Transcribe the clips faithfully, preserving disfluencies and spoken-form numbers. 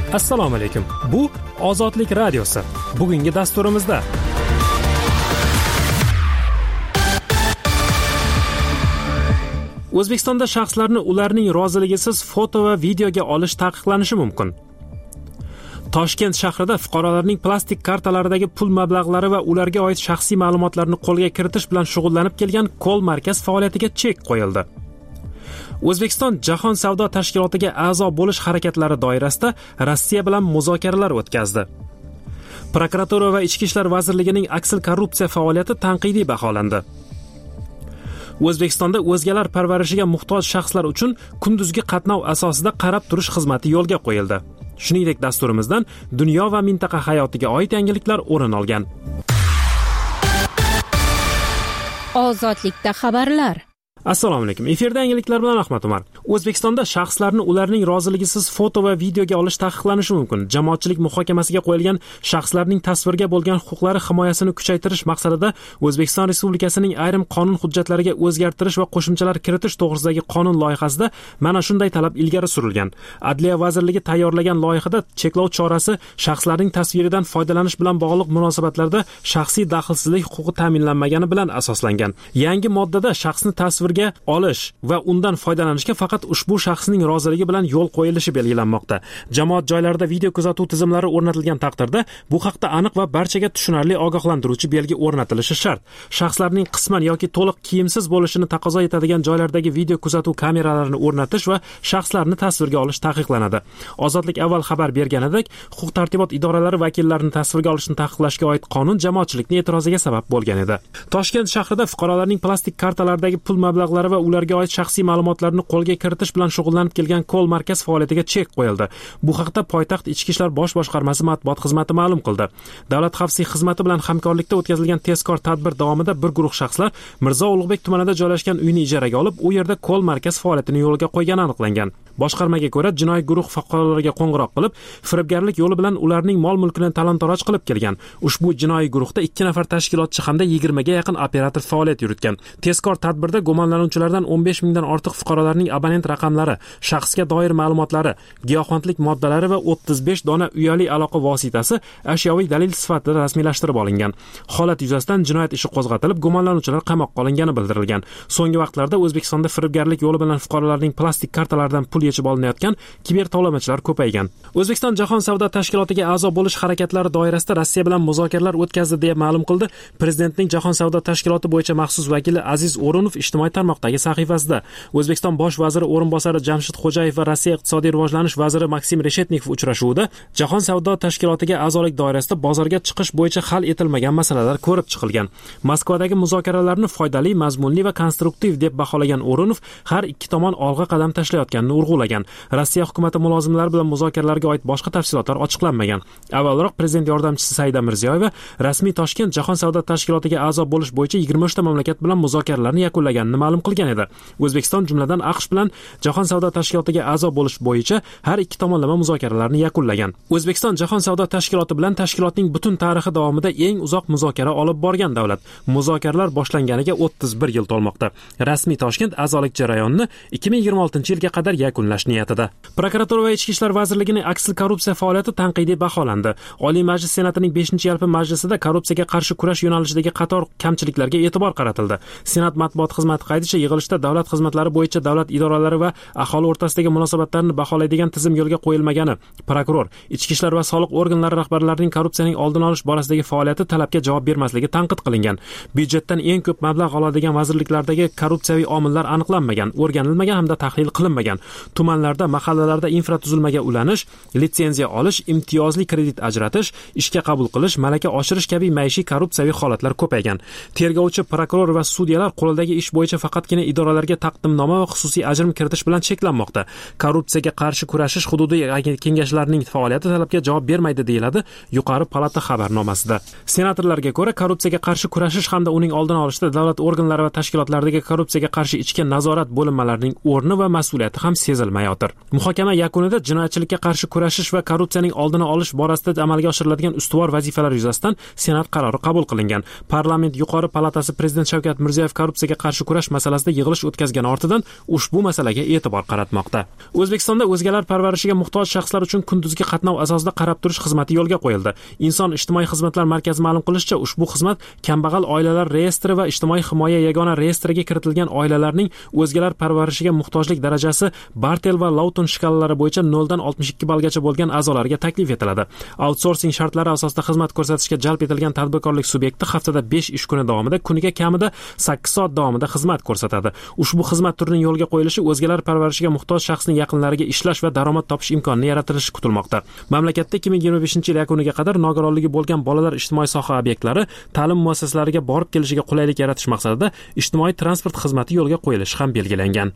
Assalomu alaykum. Bu Ozodlik radiosi. Bugungi dasturimizda O'zbekistonda shaxslarni ularning roziligisiz foto va videoga olish taqiqlanishi mumkin. Toshkent shahrida fuqarolarning plastik kartalaridagi pul mablag'lari va ularga oid shaxsiy ma'lumotlarni qo'lga kiritish bilan shug'ullanib kelgan Koll markaz faoliyatiga chek qo'yildi. O'zbekiston Jahon savdo tashkilotiga a'zo bo'lish harakatlari doirasida Rossiya bilan muzokaralar o'tkazdi. Prokuratura va Ichki ishlar vazirligining aksil korrupsiya faoliyati tanqidiy baholandi. O'zbekistonda o'zgalar parvarishiga muhtoj shaxslar uchun kunduzgi qatnov asosida qarab turish xizmati yo'lga qo'yildi. Shuningdek, dasturimizdan dunyo va mintaqa hayotiga oid yangiliklar o'rin olgan. Ozodlikda xabarlar. Assalomu alaykum. Efirda yangiliklar bilan Ahmad Umar. O'zbekistonda shaxslarni ularning roziligisiz foto va videoga olish taqiqlanishi mumkin. Jamoatchilik muhokamasiga qo'yilgan shaxslarning tasvirga bo'lgan huquqlari himoyasini kuchaytirish maqsadida O'zbekiston Respublikasining ayrim qonun hujjatlariga o'zgartirish va qo'shimchalar kiritish to'g'risidagi qonun loyihasida mana shunday talab ilgari surilgan. Adliya vazirligi tayyorlagan loyihada cheklov chorasi shaxslarning tasviridan foydalanish bilan bog'liq munosabatlarda shaxsiy daxlsizlik huquqi ta'minlanmagani bilan asoslangan. Yangi moddada shaxsni tasvirga olish va undan foydalanishga faqat ushbu shaxsning roziligi bilan yo'l qo'yilishi belgilanmoqda. Jamoat joylarida video kuzatuv tizimlari o'rnatilgan taqdirda bu haqda aniq va barchaga tushunarli ogohlantiruvchi belgi o'rnatilishi shart. Shaxslarning qisman yoki to'liq kiyimsiz bo'lishini taqozo etadigan joylardagi video kuzatuv kameralarini o'rnatish va shaxslarni tasvirga olish taqiqlanadi. Ozodlik avval xabar berganidek, huquq-tartibot idoralari vakillarini tasvirga olishni taqiqlashga oid qonun jamoatchilikning e'tiroziga sabab bo'lgan edi. Toshkent shahrida fuqarolarning plastik kartalaridagi pul mablag'lari va ularga oid shaxsiy ma'lumotlarni qo'lga kiritish bilan shug'ullanib kelgan Koll markaz faoliyatiga chek qo'yildi. Bu haqda poytaxt Ichki ishlar bosh boshqarmasi matbuot xizmati ma'lum qildi. Davlat xavfsizlik xizmati bilan hamkorlikda o'tkazilgan tezkor tadbir davomida bir guruh shaxslar Mirzo Ulug'bek tumanida joylashgan uyni ijaraga olib, u yerda Koll markaz faoliyatini yo'lga qo'ygani aniqlangan. Boshqarmaga ko'ra, jinoiy guruh fuqarolarga qo'ng'iroq qilib, firibgarlik yo'li bilan ularning mol-mulkini talon-toroj qilib kelgan. Ushbu jinoiy guruhda ikki nafar tashkilotchi hamda yigirma ga yaqin operator faoliyat yuritgan. Tezkor tadbirda gumonlanuvchilardan o'n besh mingdan ortiq fuqarolarning abonent raqamlari, shaxsga doir ma'lumotlari, giyohvandlik moddalari va o'ttiz besh dona uyali aloqa vositasi ashyoviy dalil sifatida rasmiylashtirib olingan. Holat yuzasidan jinoyat ishi qo'zg'atilib, gumonlanuvchilar qamoqqa olingani bildirilgan. So'nggi vaqtlarda O'zbekistonda firibgarlik yo'li bilan fuqarolarning plastik kartalaridan pul yechib olinayotgan kiber tovlamachilar ko'paygan. O'zbekiston Jahon savdo tashkilotiga a'zo bo'lish harakatlari doirasida Rossiya bilan muzokaralar o'tkazdi deya ma'lum qildi Prezidentning Jahon savdo tashkiloti bo'yicha maxsus vakili Aziz O'runov ijtimoiy tarmoqdagi sahifasida. O'zbekiston bosh vaziri o'rinbosari Jamshid Xo'jayev va Rossiya iqtisodiy rivojlanish vaziri Maksim Reshetnikov uchrashuvida Jahon savdo tashkilotiga a'zolik doirasida bozorga chiqish bo'yicha hal etilmagan masalalar ko'rib chiqilgan. Moskvadagi muzokaralarni foydali, mazmunli va konstruktiv deb baholagan O'runov har ikki tomon olg'a qadam tashlayotganini urg'ulagan. Rossiya hukumatı mulozimlari bilan muzokaralarga oid boshqa tafsilotlar ochiqlanmagan. Avvalroq prezident yordamchisi Saida Mirziyoyeva rasmiy Toshkent Jahon savdo tashkilotiga a'zo bo'lish bo'yicha yigirma uch ta mamlakat bilan muzokaralarni yakunlaganini ma'lum qilgan edi. O'zbekiston jumladan AQSh bilan Jahon savdo tashkilotiga a'zo bo'lish bo'yicha har ikki tomonlama muzokaralarni yakunlagan. O'zbekiston Jahon savdo tashkiloti bilan tashkilotning butun tarixi davomida eng uzoq muzokara olib borgan davlat. Muzokaralar boshlanganiga o'ttiz bir yil to'lmoqda. Rasmiy Toshkent a'zolik jarayonini ikki ming yigirma oltinchi yilga qadar yakunlash niyatida. Prokuratura va Ichki ishlar vazirligining aksil korrupsiya faoliyati tanqidiy baholandi. Oliy Majlis Senatining beshinchi yalpi majlisida korrupsiyaga qarshi kurash yo'nalishidagi qator kamchiliklarga e'tibor qaratildi. Senat matbuot xizmati qaydishicha, yig'ilishda davlat xizmatlari bo'yicha davlat idoralari va aholi o'rtasidagi munosabatlarni baholaydigan tizim yo'lga qo'yilmagani, prokuror, ichki ishlar va soliq organlari rahbarlarining korrupsiyaning oldini olish borasidagi faoliyati talabga javob bermasligi tanqid qilingan. Byudjetdan eng ko'p mablag' oladigan vazirliklardagi korrupsiyaviy omillar aniqlanmagan, o'rganilmagan hamda tahlil qilinmagan. Tumanlarda, mahallalarda infratuzilmaga ulanish, litsenziya olish, imtiyozli kredit ajratish, ishga qabul qilish, malaka oshirish kabi maishiy korrupsiyaviy holatlar ko'paygan. Tergovchi, prokuror va sudyalar qo'lidagi ish bo'yicha faqatgina idoralarga taqdimnoma va xususiy ajrim kiritish bilan cheklanmoqda. Korrupsiyaga qarshi kurashish hududiy kengashlarining faoliyati talabga javob bermaydi deyiladi yuqori palata xabarnomasida. Senatorlarga ko'ra, korrupsiyaga qarshi kurashish hamda uning oldini olishda davlat organlari va tashkilotlaridagi korrupsiyaga qarshi ichki nazorat bo'linmalarining o'rni va mas'uliyati ham sezilmayotir. Muhokama yakunida jinoyatchilikka qarshi kurashish va korrupsiyaning oldini olish borasida amalga oshiriladigan ustuvor vazifalar yuzasidan Senat qarori qabul qilingan. Parlament yuqori palatasi Prezident Shavkat Mirziyoyev korrupsiyaga qarshi kurash masalasida yig'ilish o'tkazgani ortidan ushbu masalaga e'tibor qaratmoqda. O'zbekistonda o'zgalar parvarishiga muhtoj shaxslar uchun kunduzgi qatnov asosida qarab turish xizmati yo'lga qo'yildi. Inson ijtimoiy xizmatlar markazi ma'lum qilishicha, ushbu xizmat kambag'al oilalar reyestri va ijtimoiy himoya yagona reyestriga kiritilgan oilalarning o'zgalar parvarishiga muhtojlik darajasi Bartel va Lawton shkalalari bo'yicha nol dan oltmish ikki ballgacha bo'lgan a'zolarga taklif etiladi. Outsourcing shartlari asosida xizmat ko'rsatishga jalb etilgan tadbirkorlik subyekti haftada besh ish kuni davomida kuniga kamida sakkiz soat davomida xizmat ko'rsatadi. Ushbu xizmat turining yo'lga qo'yilishi o'zgalar parvarishiga muhtoj shaxsning yaqinlariga ishlash va daromad topish imkonini yaratilishi kutilmoqda. Mamlakatda ikki ming yigirma beshinchi yil yakuniga qadar nogironligi bo'lgan bolalar ijtimoiy soha obyektlari ta'lim muassasalariga borib kelishiga qulaylik yaratish maqsadida ijtimoiy transport xizmati yo'lga qo'yilishi ham belgilangan.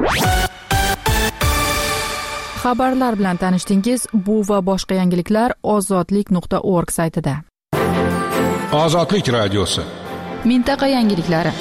Xabarlar bilan tanishdingiz. Bu va boshqa yangiliklar ozodlik nuqta org saytida. Ozodlik radiosi. Mintaqa yangiliklari.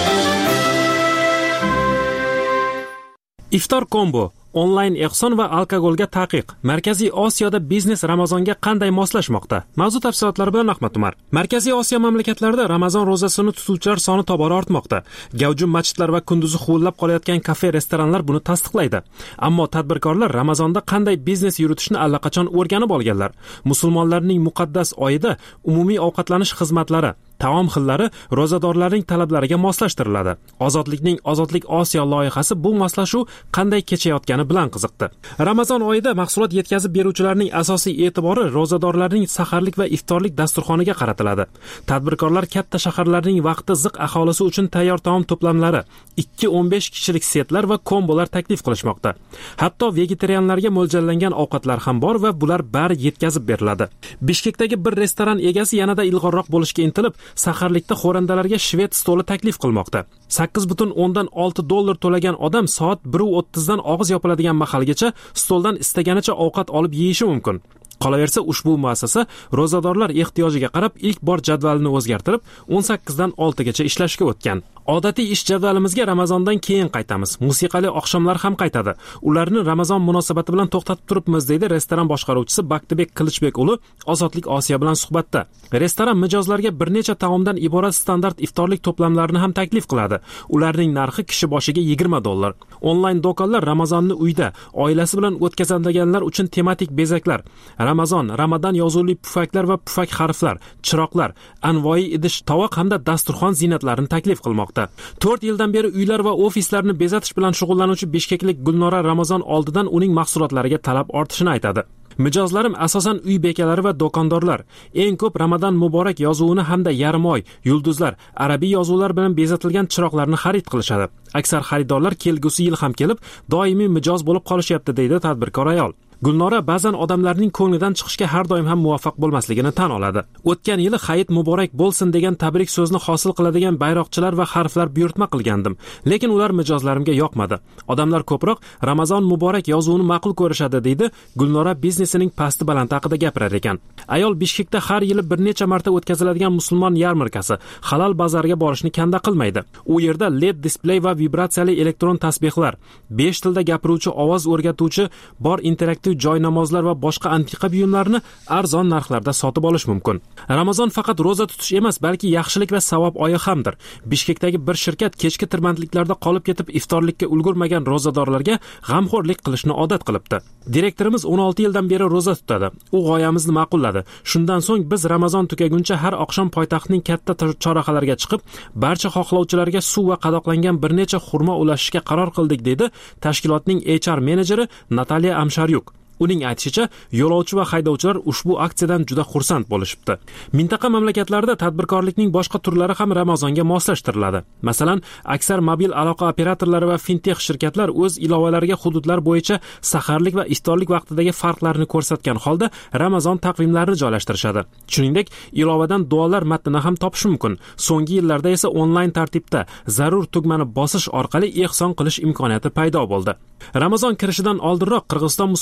Iftor kombo, onlayn ehson va alkogolga taqiq. Markaziy Osiyoda biznes Ramazonga qanday moslashmoqda? Mavzu tafsilotlari bilan Ahmad Umar. Markaziy Osiyo mamlakatlarida Ramazon ro'zasini tutuvchilar soni tobora ortmoqda. Gavjum masjidlar va kunduzi huvillab qolayotgan kafe, restoranlar buni tasdiqlaydi. Ammo tadbirkorlar Ramazonda qanday biznes yuritishni allaqachon o'rganib olganlar. Musulmonlarning muqaddas oyida umumiy ovqatlanish xizmatlari, taom xillari ro'zadorlarning talablariga moslashtiriladi. Ozodlikning Ozodlik Osiyo loyihasi bu moslashuv qanday kechayotgani bilan qiziqdi. Ramazon oyida mahsulot yetkazib beruvchilarning asosiy e'tibori ro'zadorlarning saharlik va iftorlik dasturxoniga qaratiladi. Tadbirkorlar katta shaharlarning vaqti ziq aholisi uchun tayyor taom to'plamlari, ikki o'n besh kishilik setlar va kombolar taklif qilishmoqda. Hatto vegetarianlarga mo'ljallangan ovqatlar ham bor va bular bari yetkazib beriladi. Bishkekdagi bir restoran egasi yanada ilg'orroq bo'lishga intilib, saharlikda xo'randalarga shved stoli taklif qilmoqda. sakkiz butun o'ndan olti dollar to'lagan odam soat bir o'ttiz dan og'iz yopiladigan mahalgacha stoldan istaganicha ovqat olib yeyishi mumkin. Qolaversa, ushbu muassasa ro'zadorlar ehtiyojiga qarab ilk bor jadvalini o'zgartirib, o'n sakkiz dan olti gacha ishlashga o'tgan. Odatiy ish jadvalimizga Ramazondan keyin qaytamiz. Musiqali oqshomlar ham qaytadi. Ularni Ramazon munosabati bilan to'xtatib turibmiz, deydi restoran boshqaruvchisi Baktibek Qilichbek o'g'li Ozodlik Osiyo bilan suhbatda. Restoran mijozlarga bir necha taomdan iborat standart iftorlik to'plamlarini ham taklif qiladi. Ularning narxi kishi boshiga yigirma dollar. Onlayn do'konlar Ramazonni uyda, oilasi bilan o'tkazadiganlar uchun tematik bezaklar, Ramazon, Ramadan yozuvli pufaklar va pufak harflar, chiroqlar, anvoyi idish, tovoq hamda dasturxon ziynatlarini taklif qilmoqda. to'rt yildan beri uylar va ofislarni bezatish bilan shug'ullanuvchi bishkeklik Gulnora Ramazon oldidan uning mahsulotlariga talab ortishini aytadi. Mijozlarim asosan uy bekalari va do'kondorlar. Eng ko'p Ramadan muborak yozuvini hamda yarim oy, yulduzlar, arabiy yozuvlar bilan bezatilgan chiroqlarni xarid qilishadi. Aksar xaridorlar kelgusi yil ham kelib, doimiy mijoz bo'lib qolishyapti, deydi tadbirkor ayol. Gulnora ba'zan odamlarning ko'nglidan chiqishga har doim ham muvaffaq bo'lmasligini tan oladi. O'tgan yili Hayit muborak bo'lsin degan tabrik so'zni hosil qiladigan bayroqchilar va harflar buyurtma qilgandim, lekin ular mijozlarimga yoqmadi. Odamlar ko'proq Ramazon muborak yozuvini ma'qul ko'rishadi, deydi Gulnora biznesining pasti baland haqida gapirar ekan. Ayol Bishkekda har yili bir necha marta o'tkaziladigan musulmon yarmarkasi, halal bozoriga borishni kanda qilmaydi. U yerda L E D displey va vibratsiyali elektron tasbehlar, besh tilda gapiruvchi ovoz o'rgatuvchi bor interaktiv joy namozlar va boshqa antiqa buyumlarni arzon narxlarda sotib olish mumkin. Ramazon faqat ro'za tutish emas, balki yaxshilik va savob oyi hamdir. Bishkekdagi bir shirkat kechki tirbandliklarda qolib ketib iftorlikka ulgurmagan ro'zadorlarga g'amxo'rlik qilishni odat qilibdi. Direktorimiz o'n olti yildan beri ro'za tutadi. U g'oyamizni ma'qulladi. Shundan so'ng biz Ramazon tugaguncha har oqshom poytaxtning katta chorrahalarga chiqib, barcha xohlovchilarga suv va qadoqlangan bir necha xurmo ulashishga qaror qildik, dedi tashkilotning H R menejeri Nataliya Amsharyuk. Uning aytishicha, yo'lovchi va haydovchilar ushbu aksiyadan juda xursand bo'lishibdi. Mintaqa mamlakatlarida tadbirkorlikning boshqa turlari ham Ramazonga moslashtiriladi. Masalan, aksar mobil aloqa operatorlari va fintech shirkatlar o'z ilovalariga hududlar bo'yicha saharlik va iftorlik vaqtidagi farqlarni ko'rsatgan holda Ramazon taqvimlarini joylashtirishadi. Shuningdek, ilovadan duolar matnini ham topish mumkin. So'nggi yillarda esa onlayn tartibda zarur tugmani bosish orqali ehson qilish imkoniyati paydo bo'ldi. Ramazon kirishidan oldinroq Qirg'iziston musulmonlari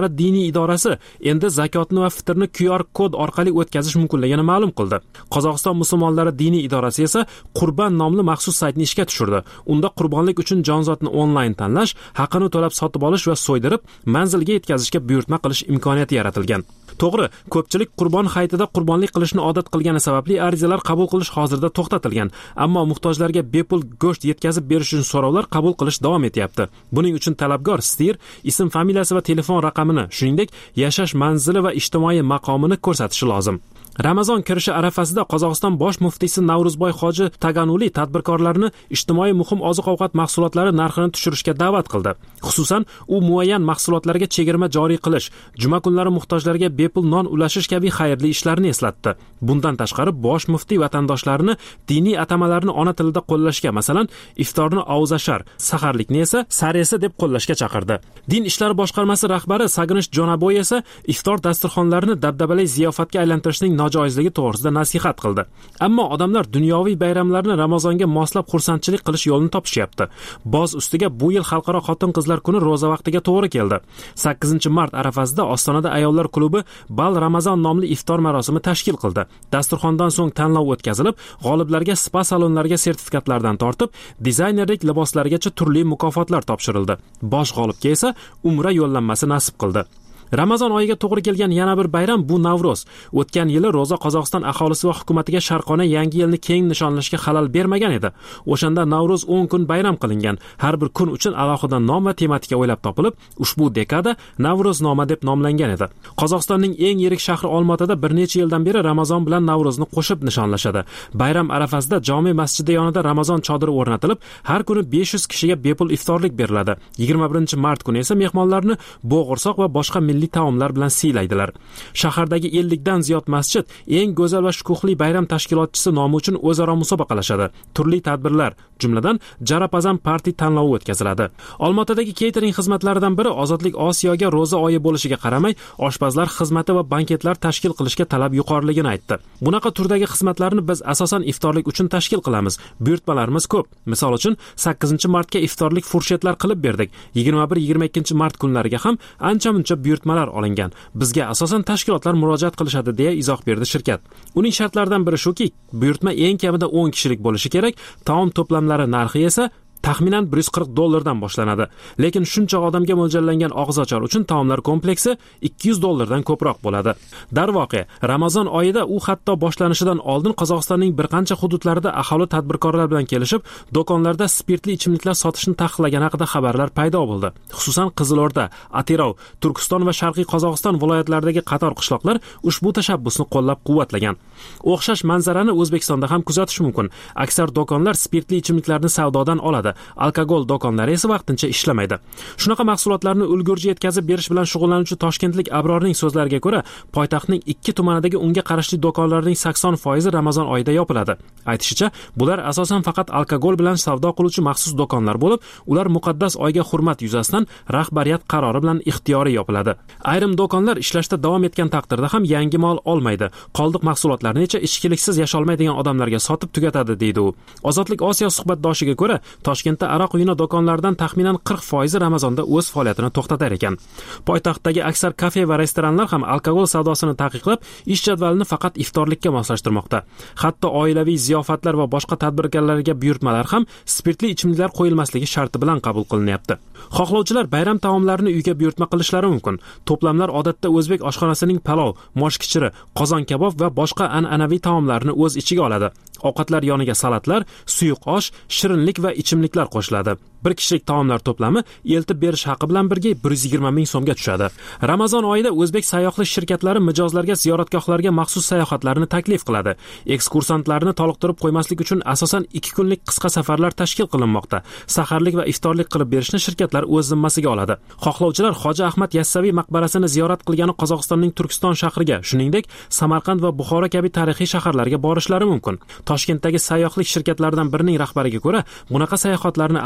davlat diniy idorasi endi zakotni va fitrni Q R kod orqali o'tkazish mumkinligini ma'lum qildi. Qozog'iston musulmonlari diniy idorasi esa Qurban nomli maxsus saytni ishga tushirdi. Unda qurbonlik uchun jonzotni onlayn tanlash, haqini to'lab sotib olish va so'ydirib manzilga yetkazishga buyurtma qilish imkoniyati yaratilgan. To'g'ri, ko'pchilik Qurbon hayitida qurbonlik qilishni odat qilgani sababli arizalar qabul qilish hozirda to'xtatilgan, ammo muhtojlarga bepul go'sht yetkazib berish uchun so'rovlar qabul qilish davom etyapti. Buning uchun talabgor stir, ism, familiyasi va telefon raqamini, shuningdek, yashash manzili va ijtimoiy maqomini ko'rsatishi lozim. Ramazon kirishi arafasida Qozog'iston bosh muftiysi Navruzboy Hoji Taganuli tadbirkorlarni ijtimoiy muhim oziq-ovqat mahsulotlari narxini tushirishga da'vat qildi. Xususan, u muayyan mahsulotlarga chegirma joriy qilish, juma kunlari muhtojlarga bepul non ulashish kabi xayrli ishlarni eslatdi. Bundan tashqari, bosh muftiy vatandoshlarni diniy atamalarni ona tilida qo'llashga, masalan, iftorni auzashar, saharlikni esa saresi deb qo'llashga chaqirdi. Din ishlari boshqarmasi rahbari Sagnish Jonaboy esa iftor dasturxonlarini dabdabali ziyofatga aylantirishning nojoizligi to'g'risida nasihat qildi. Ammo odamlar dunyoviy bayramlarni Ramazonga moslab xursandchilik qilish yo'lini topishyapti. Boz ustiga bu yil xalqaro xotin-qizlar kuni ro'za vaqtiga to'g'ri keldi. sakkizinchi mart arafasida Ostonada ayollar klubi Bal Ramazon nomli iftor marosimi tashkil qildi. Dasturxondan so'ng tanlov o'tkazilib, g'oliblarga spa salonlariga sertifikatlardan tortib, dizaynerlik liboslarigacha turli mukofotlar topshirildi. Bosh g'olibga esa Umra yo'llanmasi nasib qildi. Ramazon oyiga to'g'ri kelgan yana bir bayram bu Navro'z. O'tgan yili ro'za Qozog'iston aholisi va hukumatiga sharqona yangi yilni keng nishonlashga xalal bermagan edi. O'shanda Navro'z o'n kun bayram qilingan. Har bir kun uchun alohida nom va tematika o'ylab topilib, ushbu dekada Navro'znoma deb nomlangan edi. Qozog'istonning eng yirik shahri Olmaotada bir necha yildan beri Ramazon bilan Navro'zni qo'shib nishonlashadi. Bayram arafasida jome masjidi yonida Ramazon chodiri o'rnatilib, har kuni besh yuz kishiga bepul iftorlik beriladi. yigirma birinchi mart kuni esa mehmonlarni bo'g'irsoq va boshqa milliy taomlar bilan siylaydilar. Shahardagi ellik dan ziyod masjid eng go'zal va shukuhli bayram tashkilotchisi nomi uchun o'zaro musobaqalashadi. Turli tadbirlar, jumladan Jarapazam parti tanlovi o'tkaziladi. Olmaotadagi catering xizmatlaridan biri Ozodlik Osiyoga ro'za oyi bo'lishiga qaramay, oshpazlar xizmati va banketlar tashkil qilishga talab yuqoriligini aytdi. Bunaqa turdagi xizmatlarni biz asosan iftorlik uchun tashkil qilamiz. Buyurtmalarimiz ko'p. Misol uchun sakkizinchi martga iftorlik furshetlar qilib berdik. yigirma bir yigirma ikkinchi mart kunlariga ham ancha-muncha buyurtmalar olingan. Bizga asosan tashkilotlar murojaat qilishadi deya izoh berdi shirkat. Uning shartlaridan biri shuki, buyurtma eng kamida o'n kishilik bo'lishi kerak, taom to'plamlari narxi esa taxminan bir yuz qirq dollardan boshlanadi. Lekin shuncha odamga mo'ljallangan og'izochar uchun taomlar kompleksi ikki yuz dollardan ko'proq bo'ladi. Darvoqe, Ramazon oyida u hatto boshlanishidan oldin Qozog'istonning bir qancha hududlarida aholi tadbirkorlar bilan kelishib, do'konlarda spirtli ichimliklar sotishni taqiqlagani haqida xabarlar paydo bo'ldi. Xususan Qizilo'rda, Atirov, Turkiston va Sharqiy Qozog'iston viloyatlaridagi qator qishloqlar ushbu tashabbusni qo'llab-quvvatlagan. O'xshash manzarani O'zbekistonda ham kuzatish mumkin. Aksar do'konlar spirtli ichimliklarni savdodan oladi. Alkogol do'konlari esa vaqtincha ishlamaydi. Shunaqa mahsulotlarni ulgurji yetkazib berish bilan shug'ullanuvchi toshkentlik Abrorning so'zlariga ko'ra, poytaxtning ikki tumanidagi unga qarashli do'konlarning sakson foizi Ramazon oyida yopiladi. Aytishicha, bular asosan faqat alkogol bilan savdo qiluvchi maxsus do'konlar bo'lib, ular muqaddas oyga hurmat yuzasidan rahbariyat qarori bilan ixtiyoriy yopiladi. Ayrim do'konlar ishlashda davom etgan taqdirda ham yangi mol olmaydi. Qoldiq mahsulotlarni esa ichkiliksiz yasholmaydigan odamlarga sotib tugatadi, deydi u. Ozodlik Osiyo suhbatdoshiga ko'ra, Toshkentda aroq uyini do'konlaridan taxminan qirq foizi Ramazonda o'z faoliyatini to'xtatar ekan. Poytaxtdagi aksar kafe va restoranlar ham alkogol savdosini taqiqlab, ish jadvalini faqat iftorlikka moslashtirmoqda. Hatto oilaviy ziyofatlar va boshqa tadbirkorlarga buyurtmalar ham spirtli ichimliklar qo'yilmasligi sharti bilan qabul qilinyapti. Xohlovchilar bayram taomlarini uyga buyurtma qilishlari mumkin. To'plamlar odatda o'zbek oshxonasining palov, moshkichiri, qozon kabob va boshqa an'anaviy taomlarni o'z ichiga oladi. Ovqatlar yoniga salatlar, suyuq osh, shirinlik va ichimliklar qo'shiladi. Bir kishilik taomlar to'plami eltib berish haqi bilan birga bir yuz yigirma ming so'mga tushadi. Ramazon oyida o'zbek sayyohlik shirkatlari mijozlarga ziyoratgohlarga maxsus sayohatlarni taklif qiladi. Ekskursantlarni toliqtirib qo'ymaslik uchun asosan ikki kunlik qisqa safarlar tashkil qilinmoqda. Saharlik va iftorlik qilib berishni shirkatlar o'z zimmasiga oladi. Xohlovchilar Hoji Ahmad Yassaviy maqbarasini ziyorat qilgani Qozog'istonning Turkiston shahriga, shuningdek, Samarqand va Buxoro kabi tarixiy shaharlarga borishlari mumkin. Toshkentdagi sayyohlik shirkatlaridan birining rahbariga ko'ra, bunaqa sayohatlarni asosan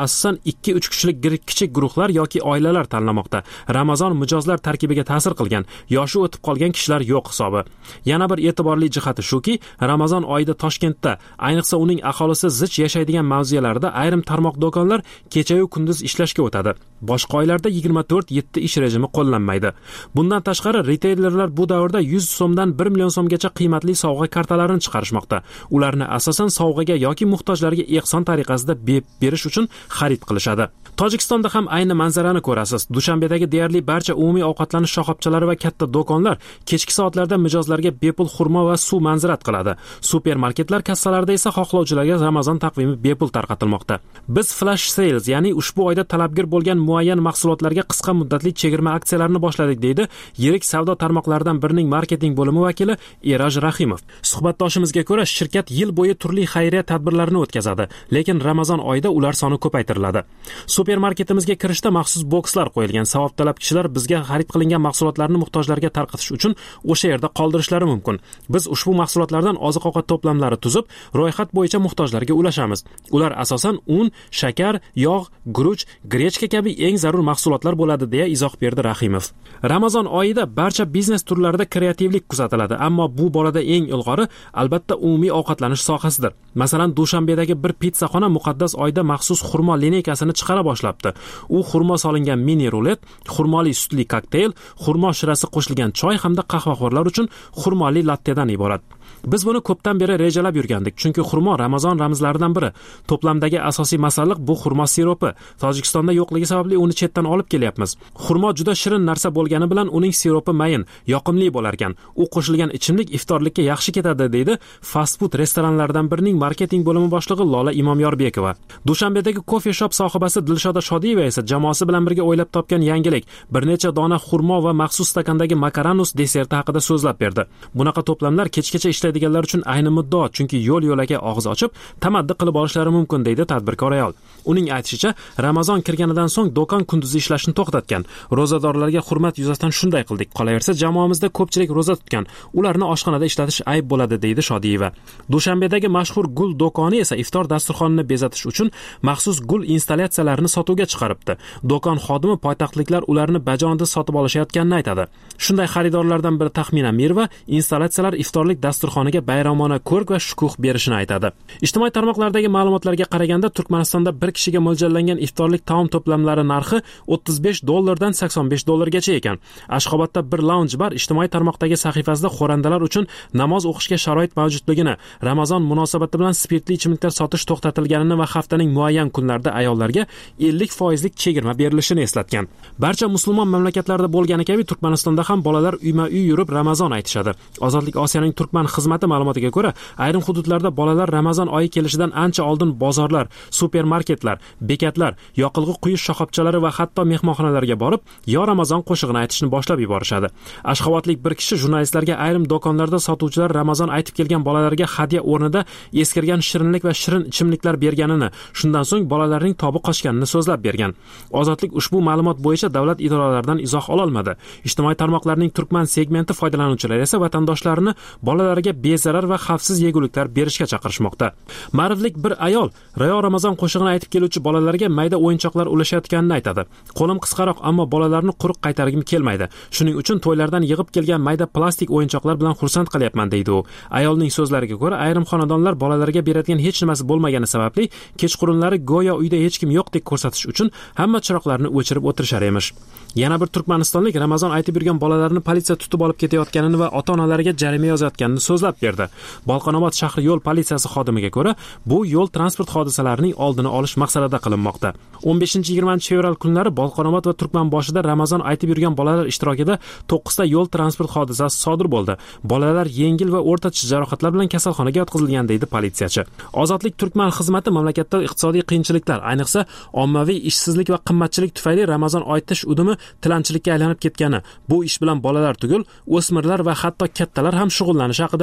ikki uch kishilik kichik guruhlar yoki oilalar tanlamoqda. Ramazon mijozlar tarkibiga ta'sir qilgan, yoshi o'tib qolgan kishilar yo'q hisobi. Yana bir e'tiborli jihati shuki, Ramazon oyida Toshkentda, ayniqsa uning aholisi zich yashaydigan mavzelarda ayrim tarmoq do'konlar kecha-yu kunduz ishlashga o'tadi. Boshqa oylarda yigirma to'rt yetti ish rejimi qo'llanmaydi. Bundan tashqari, reteylerlar bu davrda yuz so'mdan bir million so'mgacha qiymatli sovg'a kartalarini chiqarishmoqda. Ularni asosan sovg'aga yoki muhtojlarga ehson tariqasida berish uchun xarid qilishadi. Tojikistonda ham ayni manzarani ko'rasiz. Dushanbedagi deyarli barcha umumiy ovqatlanish shoxobchalari va katta do'konlar kechki soatlarda mijozlarga bepul xurmo va suv manzirat qiladi. Supermarketlar kassalarida esa xohlovchilarga Ramazon taqvimi bepul tarqatilmoqda. Biz flash sales, ya'ni ushbu oyda talabgir bo'lgan muayyan mahsulotlarga qisqa muddatli chegirma aksiyalarini boshladik, deydi yirik savdo tarmoqlaridan birining marketing bo'limi vakili Eraj Rahimov. Suhbatdoshimizga ko'ra, shirkat yil bo'yi turli xayriya tadbirlarini o'tkazadi, lekin Ramazon oyida ular soni ko'paytiriladi. Supermarketimizga kirishda maxsus bokslar qo'yilgan. Savobtalab kishilar bizga xarid qilingan mahsulotlarni muhtojlarga tarqatish uchun o'sha yerda qoldirishlari mumkin. Biz ushbu mahsulotlardan oziq-ovqat to'plamlari tuzib, ro'yxat bo'yicha muhtojlarga ulashamiz. Ular asosan un, shakar, yog', guruch, grechka kabi eng zarur mahsulotlar bo'ladi, deya izoh berdi Rahimov. Ramazon oyida barcha biznes turlarida kreativlik kuzatiladi, ammo bu borada eng ilg'ori albatta umumiy ovqatlanish sohasidir. Masalan, Dushanbedagi bir pizzaxona muqaddas oyda maxsus xurmo lineykasini chiqara boshlabdi. U xurmo solingan mini rulet, xurmoli sutli kokteyl, xurmo shirasi qo'shilgan choy hamda qahvaxo'rlar uchun xurmoli lattedan iborat. Biz buni ko'pdan beri rejalab yurgandik, chunki xurmo Ramazon ramzlaridan biri. To'plamdagi asosiy masalliq bu xurmo siropi. Tojikistonda yo'qligi sababli uni chetdan olib kelyapmiz. Xurmo juda shirin narsa bo'lgani bilan uning siropi mayin, yoqimli bo'lar ekan. U qo'shilgan ichimlik iftorlikka yaxshi ketadi, deydi fast food restoranlaridan birining marketing bo'limi boshlig'i Lola Imomyorbekova. Dushanbedagi kofe shop sohibasi Dilshoda Shodiyeva esa jamoasi bilan birga o'ylab topgan yangilik, bir necha dona xurmo va maxsus stakandagi makaronus deserti haqida so'zlab berdi. Bunaqa to'plamlar kechgacha ishlaydiganlar uchun ayni muddao, chunki yo'l-yo'lakay og'iz ochib, tamaddi qilib olishlari mumkin, deydi tadbirkor ayol. Uning aytishicha, Ramazon kirganidan so'ng do'kon kunduzi ishlashni to'xtatgan. Ro'zadorlarga hurmat yuzasidan shunday qildik. Qolaversa, jamoamizda ko'pchilik ro'za tutgan. Ularni oshxonada ishlatish ayb bo'ladi, deydi Shodiyeva. Dushanbedagi mashhur gul do'koni esa iftor dasturxonini bezatish uchun maxsus gul installyatsiyalarini sotuvga chiqaribdi. Do'kon xodimi poytaxtliklar ularni bajonida sotib olishayotganini aytadi. Shunday xaridorlardan biri Taxmina Mirva installyatsiyalar iftorlik dasturxoniga bayramona ko'rk va shukuh berishini aytadi. Ijtimoiy tarmoqlardagi ma'lumotlarga qaraganda, Turkmanistonda bir kishiga mo'ljallangan iftorlik taom to'plamlari narxi o'ttiz besh dollardan sakson besh dollargacha ekan. Ashxobodda bir lounge bar ijtimoiy tarmoqdagi sahifasida xo'randalar uchun namoz o'qishga sharoit mavjudligini, Ramazon munosabati bilan spirtli ichimliklar sotish to'xtatilganini va haftaning muayyan kunlarida ayollarga ellik foizlik chegirma berilishini eslatgan. Barcha musulmon mamlakatlarda bo'lgani kabi Turkmanistonda ham bolalar uyma-uy yurib Ramazon aytishadi. Ozodlik Osiyoning Turkman xizmati ma'lumotiga ko'ra, ayrim hududlarda bolalar Ramazon oyi kelishidan ancha oldin bozorlar, supermarketlar, bekatlar, yoqilg'i quyish shoxobchalari va hatto mehmonxonalarga borib, yo Ramazon qo'shig'ini aytishni boshlab yuborishadi. Ashxobodlik bir kishi jurnalistlarga ayrim do'konlarda sotuvchilar Ramazon aytib kelgan bolalarga hadya o'rnida eskirgan shirinlik va shirin ichimliklar berganini, shundan so'ng bolalarning tobi qochganini so'zlab bergan. Ozodlik ushbu ma'lumot bo'yicha davlat idoralaridan izoh ola olmadi. Ijtimoiy tarmoqlarning turkman segmenti foydalanuvchilari esa vatandoshlarini bolalarga bezarar va xavfsiz yeguliklar berishga chaqirishmoqda. Ma'riflik bir ayol Rayo Ramazon qo'shig'ini aytib keluvchi bolalarga mayda o'yinchoqlar ulashayotganini aytadi. Qo'lim qisqaroq, ammo bolalarni quruq qaytargim kelmaydi. Shuning uchun to'ylardan yig'ib kelgan mayda plastik o'yinchoqlar bilan xursand qilyapman, deydi u. Ayolning so'zlariga ko'ra, ayrim xonadonlar bolalarga beradigan hech nimasi bo'lmagani sababli kechqurunlari go'yo uyda hech kim yo'qdek ko'rsatish uchun hamma chiroqlarni o'chirib o'tirishar emish. Yana bir turkmanistonlik Ramazon aytib yurgan bolalarni politsiya tutib olib ketayotganini va ota-onalariga jarima yozayotganini so'zlab berdi. Bolqonobod shahri yo'l politsiyasi xodimiga ko'ra, bu yo'l transport hodisalarining oldini olish maqsadida qilinmoqda. o'n beshinchi yigirmanchi fevral kunlari Bolqonobod va Turkmanboshida Ramazon aytib yurgan bolalar ishtirokida to'qqiz ta yo'l transport hodisasi sodir bo'ldi. Bolalar yengil va o'rtacha jarohatlar bilan kasalxonaga yotqizilgan, deydi politsiyachi. Ozodlik Turkman xizmati mamlakatda iqtisodiy qiyinchiliklar, ayniqsa ommaviy ishsizlik va qimmatchilik tufayli Ramazon oytish udumi tilanchilikka aylanib ketgani, bu ish bilan bolalar tugul, o'smirlar va hatto kattalar ham shug'ullanishi haqida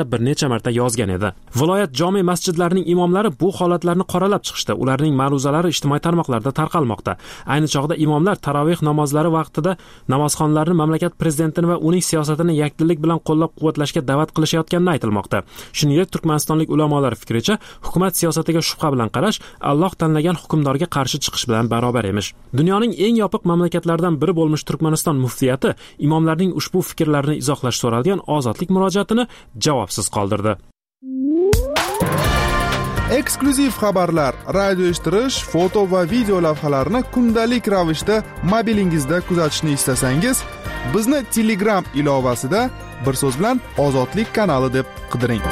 bir necha marta yozgan edi. Viloyat jome masjidlarining imomlari bu holatlarni qoralab chiqishdi. Ularning ma'ruzalari ijtimoiy tarmoqlarda tarqalmoqda. Ayni chog'da imomlar taroveh namozlari vaqtida namozxonlarni mamlakat prezidentini va uning siyosatini yakdillik bilan qo'llab-quvvatlashga da'vat qilishayotgani aytilmoqda. Shuningdek, Turkmanistonlik ulamolar fikricha, hukumat siyosatiga shubha bilan qarash Alloh tanlagan hukmdorga qarshi chiqish bilan barobar emish. Dunyoning eng yopiq mamlakatlaridan biri bo'lmish Turkmaniston muftiyati imomlarning ushbu fikrlarini izohlash so'ralgan ozodlik murojaatini javobsiz qoldirdi. Eksklyuziv xabarlar, radio eshittirish, foto va video lavhalarni kundalik ravishda mobilingizda kuzatishni istasangiz, bizni Telegram ilovasida bir so'z bilan Ozodlik kanali deb qidiring.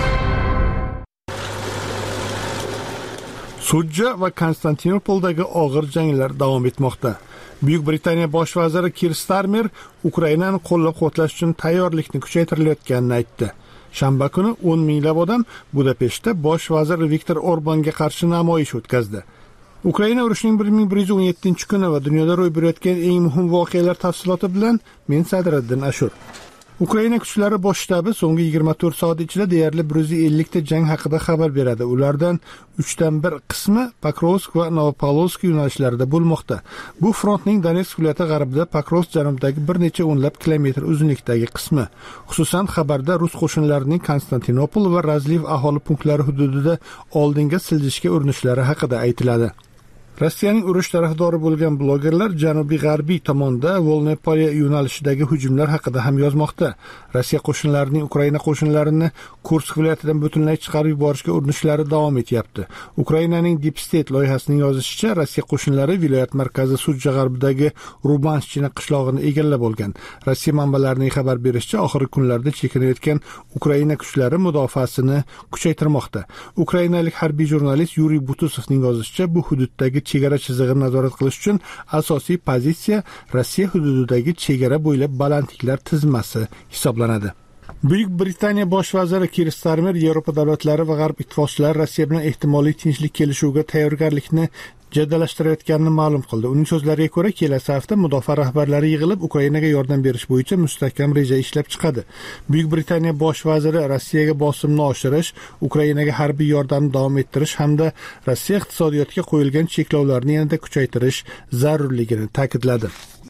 Sudja va Konstantinopoldagi og'ir janglar davom etmoqda. Buyuk Britaniya bosh vaziri Keir Starmer Ukrainani qo'llab-quvvatlash uchun tayyorlikni kuchaytirilayotganini aytdi. Shanba kuni o'n minglab odam Budapeshtda bosh vazir Viktor Orbanga qarshi namoyish o'tkazdi. Ukraina urushining bir ming bir yuz o'n yettinchi kuni va dunyoda ro'y berayotgan eng muhim voqealar tafsiloti bilan men Sadriddin Ashur. Ukraina kuchlari bosh shtabi so'nggi yigirma to'rt soat ichida deyarli bir yuz ellik ta jang haqida xabar beradi. Ulardan uchdan bir qismi Pokrovsk va Novopavlovsk yo'nalishlarida bo'lmoqda. Bu frontning Donetsk viloyati g'arbida, Pokrovsk janubidagi bir necha o'nlab kilometr uzunlikdagi qismi. Xususan, xabarda rus qo'shinlarining Konstantinopol va Razliv aholi punktlari hududida oldinga siljishga urinishlari haqida aytiladi. Rossiyaning urush tarafdori bo'lgan blogerlar janubiy-g'arbiy tomonda Volnopoliya yo'nalishidagi hujumlar haqida ham yozmoqda. Rossiya qo'shinlarining Ukraina qo'shinlarini Kursk viloyatidan butunlay chiqarib yuborishga urinishlari davom etyapti. Ukrainaning Deep State loyihasining yozishicha, Rossiya qo'shinlari viloyat markazi Sudja g'arbidagi Rubanshchina qishlog'ini egallab olgan. Rossiya manbalarining xabar berishicha, oxirgi kunlarda chekinayotgan Ukraina kuchlari mudofaasini kuchaytirmoqda. Ukrainalik harbiy jurnalist Yuriy Butusovning yozishicha, bu hududdagi chegara chizig'ini nazorat qilish uchun asosiy pozitsiya Rossiya hududidagi chegara bo'ylab balandliklar tizmasi hisoblanadi. Buyuk Britaniya bosh vaziri Keir Starmer Yevropa davlatlari va G'arb ittifoqchilari Rossiya bilan ehtimoliy tinchlik kelishuviga tayyorgarlikni jaddalashtirayotganini ma'lum qildi. Uning so'zlariga ko'ra, kelasi hafta mudofaa rahbarlari yig'ilib Ukrainaga yordam berish bo'yicha mustahkam reja ishlab chiqadi. Buyuk Britaniya bosh vaziri Rossiyaga bosimni oshirish, Ukrainaga harbiy yordamni davom ettirish hamda Rossiya iqtisodiyotiga qo'yilgan cheklovlarni yanada kuchaytirish zarurligini ta'kidladi.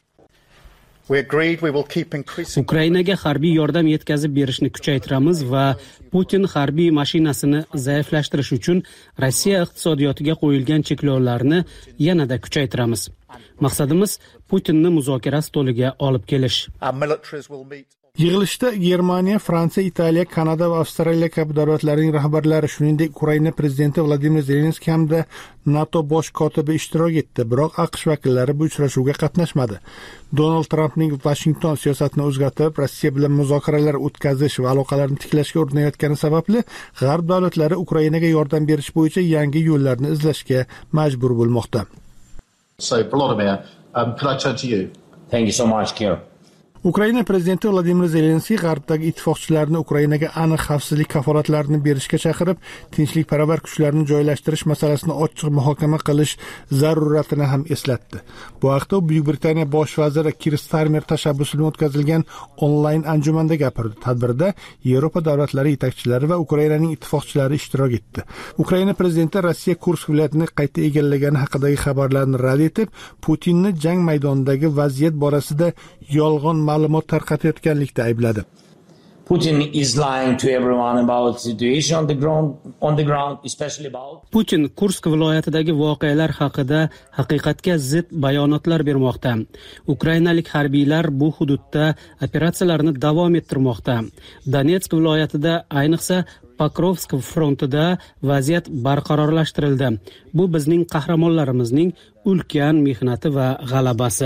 Ukrainaga harbiy yordam yetkazib berishni kuchaytiramiz va Putin harbiy mashinasini zaiflashtirish uchun Rossiya iqtisodiyotiga qo'yilgan cheklovlarni yanada kuchaytiramiz. Maqsadimiz Putinni muzokara stoliga olib kelish. Yig'ilishda Germaniya, Fransiya, Italiya, Kanada va Avstraliya kabi davlatlarning rahbarlari, shuningdek Ukraina prezidenti Vladimir Zelenskiy hamda NATO bosh kotibi ishtirok etdi, biroq AQSh vakillari bu uchrashuvga qatnashmadi. Donald Trampning Washington siyosatini o'zgartirib, Rossiya bilan muzokaralar o'tkazish va aloqalarni tiklashga urinayotgani sababli G'arb davlatlari Ukrainaga yordam berish bo'yicha yangi yo'llarni izlashga majbur bo'lmoqda. So, Volodymyr, um, can I turn to you? Thank you so much, Keir. Ukraina prezidenti Vladimir Zelenskiy G'arbdagi ittifoqchilarni Ukrainaga aniq xavfsizlik kafolatlarini berishga chaqirib, tinchlikparvar kuchlarni joylashtirish masalasini ochiq muhokama qilish zaruratini ham eslatdi. Bu haqda Buyuk Britaniya bosh vaziri Keir Starmer tashabbusida o'tkazilgan onlayn anjumanda gapirdi. Tadbirda Yevropa davlatlari yetakchilari va Ukrainaning ittifoqchilari ishtirok etdi. Ukraina prezidenti Rossiya Kursk viloyatini qayta egallagani haqidagi xabarlarni rad etib, Putinni jang maydonidagi vaziyat borasida yolg'on ma'lumot tarqatayotganlikda aybladi. Putin is lying to everyone about the situation on the ground, on the ground, especially about. Putin Kursk viloyatidagi voqealar haqida haqiqatga zid bayonotlar bermoqda. Ukrainalik harbiylar bu hududda operatsiyalarni davom ettirmoqda. Donetsk viloyatida, ayniqsa Pokrovsk frontida vaziyat barqarorlashtirildi. Bu bizning qahramonlarimizning ulkan mehnati va g'alabasi.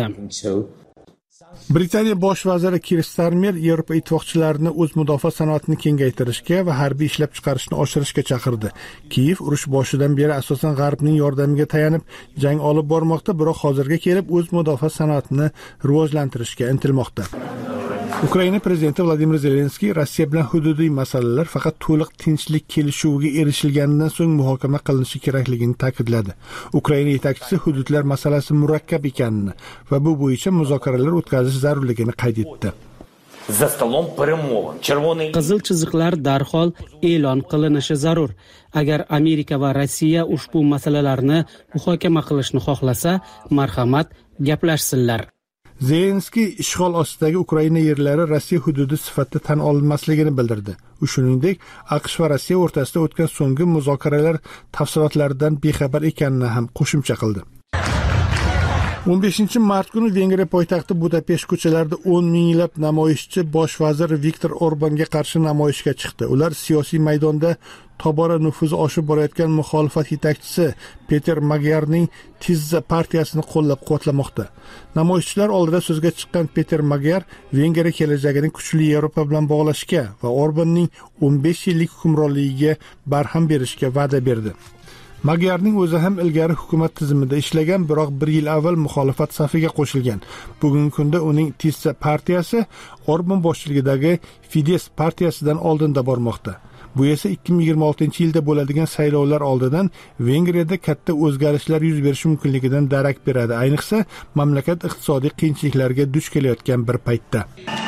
Britaniya bosh vaziri Keir Starmer Yevropa ittifoqchilarini o'z mudofaa sanoatini kengaytirishga va harbiy ishlab chiqarishni oshirishga chaqirdi. Kiyev urush boshidan beri asosan G'arbning yordamiga tayanib jang olib bormoqda, biroq hozirga kelib o'z mudofaa sanoatini rivojlantirishga intilmoqda. Ukraina prezidenti Vladimir Zelenskiy Rossiya bilan hududiy masalalar faqat to'liq tinchlik kelishuviga erishilganidan so'ng muhokama qilinishi kerakligini ta'kidladi. Ukraina yetakchisi hududlar masalasi murakkab ekanini va bu bo'yicha muzokaralar o'tkazish zarurligini qayd etdi. за столом перемовин. Червоний qizil chiziqlar darhol e'lon qilinishi zarur. Agar Amerika va Rossiya ushbu masalalarni muhokama qilishni xohlasa, marhamat, gaplashsinlar. Zelenskiy ishg'ol ostidagi Ukraina yerlari Rossiya hududi sifatida tan olinmasligini bildirdi. U shuningdek, AQSh va Rossiya o'rtasida o'tgan so'nggi muzokaralar tafsilotlaridan bexabar ekanini ham qo'shimcha qildi. o'n beshinchi mart kuni Vengriya poytaxti Budapesht ko'chalarida o'n minglab namoyishchi bosh vazir Viktor Orbanga qarshi namoyishga chiqdi. Ular siyosiy maydonda tobora nufuzi oshib borayotgan muxolifat yetakchisi Peter Magyarning Tizza partiyasini qo'llab-quvvatlamoqda. Namoyishchilar oldida so'zga chiqqan Peter Magyar Vengriya kelajagini kuchli Yevropa bilan bog'lashga va Orbanning o'n besh yillik hukmronligiga barham berishga va'da berdi. Magyarning o'zi ham ilgari hukumat tizimida ishlagan, biroq bir yil avval muxolifat safiga qo'shilgan. Bugungi kunda uning Tizza partiyasi Orban boshchiligidagi Fidesz partiyasidan oldinda bormoqda. Bu esa ikki ming yigirma oltinchi yilda bo'ladigan saylovlar oldidan Vengriyada katta o'zgarishlar yuz berishi mumkinligidan darak beradi, ayniqsa mamlakat iqtisodiy qiyinchiliklarga duch kelayotgan bir paytda.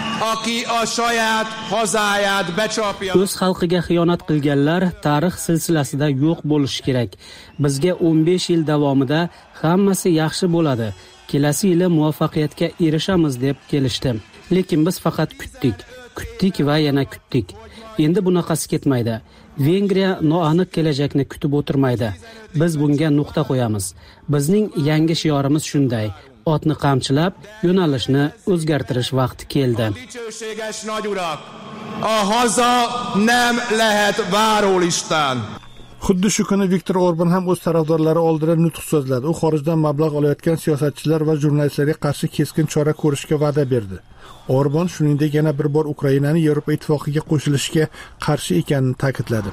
O'z xalqiga xiyonat qilganlar tarix silsilasida yo'q bo'lishi kerak. Bizga o'n besh yil davomida hammasi yaxshi bo'ladi. Kelasi yili muvaffaqiyatga erishamiz deb kelishdi. Lekin biz faqat kutdik, kutdik va yana kutdik. Endi bunaqasi ketmaydi. Vengriya noaniq kelajakni kutib o'tirmaydi. Biz bunga nuqta qo'yamiz. Bizning yangi shiorimiz shunday: otni qamchilab, yo'nalishni o'zgartirish vaqti keldi. Xuddi shu kuni Viktor Orban ham o'z tarafdorlari oldida nutq so'zladi. U xorijdan mablag' olayotgan siyosatchilar va jurnalistlarga qarshi keskin chora ko'rishga va'da berdi. Orban shuningdek yana bir bor Ukrainani Yevropa ittifoqiga qo'shilishga qarshi ekanini ta'kidladi.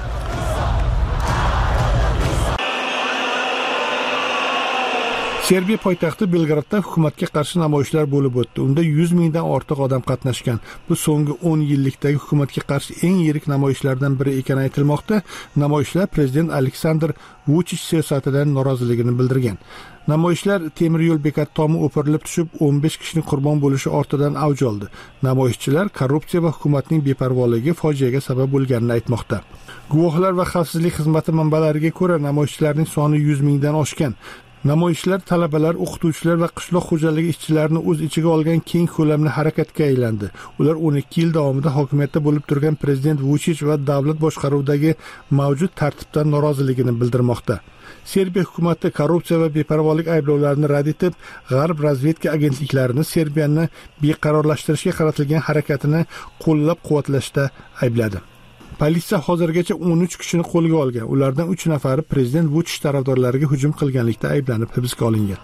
Serbiya poytaxti Belgradda hukumatga qarshi namoyishlar bo'lib o'tdi. Unda yuz mingdan ortiq odam qatnashgan. Bu so'nggi o'n yillikdagi hukumatga qarshi eng yirik namoyishlardan biri ekani aytilmoqda. Namoyishlar prezident Aleksandr Vuchich siyosatidan noroziligini bildirgan. Namoyishlar temir yo'l bekati tomi o'pirilib tushib, o'n besh kishining qurbon bo'lishi ortidan avj oldi. Namoyishchilar korrupsiya va hukumatning beparvoligi fojiaga sabab bo'lganini aytmoqda. Guvohlar va xavfsizlik xizmati manbalariga ko'ra, namoyishchilarning soni yuz mingdan oshgan. Namoyishlar talabalar, o'qituvchilar va qishloq xo'jaligi ishchilarini o'z ichiga olgan keng ko'lamli harakatga aylandi. Ular o'n ikki yil davomida hokimiyatda bo'lib turgan prezident Vuchich va davlat boshqaruvidagi mavjud tartibdan noroziligini bildirmoqda. Serbiya hukumati korrupsiya va beparvolik ayblovlarini rad etib, G'arb razvedka agentliklarini Serbiyani beqarorlashtirishga qaratilgan harakatini qo'llab-quvvatlashda aybladi. Politsiya hozirgacha o'n uch kishini qo'lga olgan. Ulardan uch nafari prezident Vuchich tarafdorlariga hujum qilganlikda ayblanib hibsga olingan.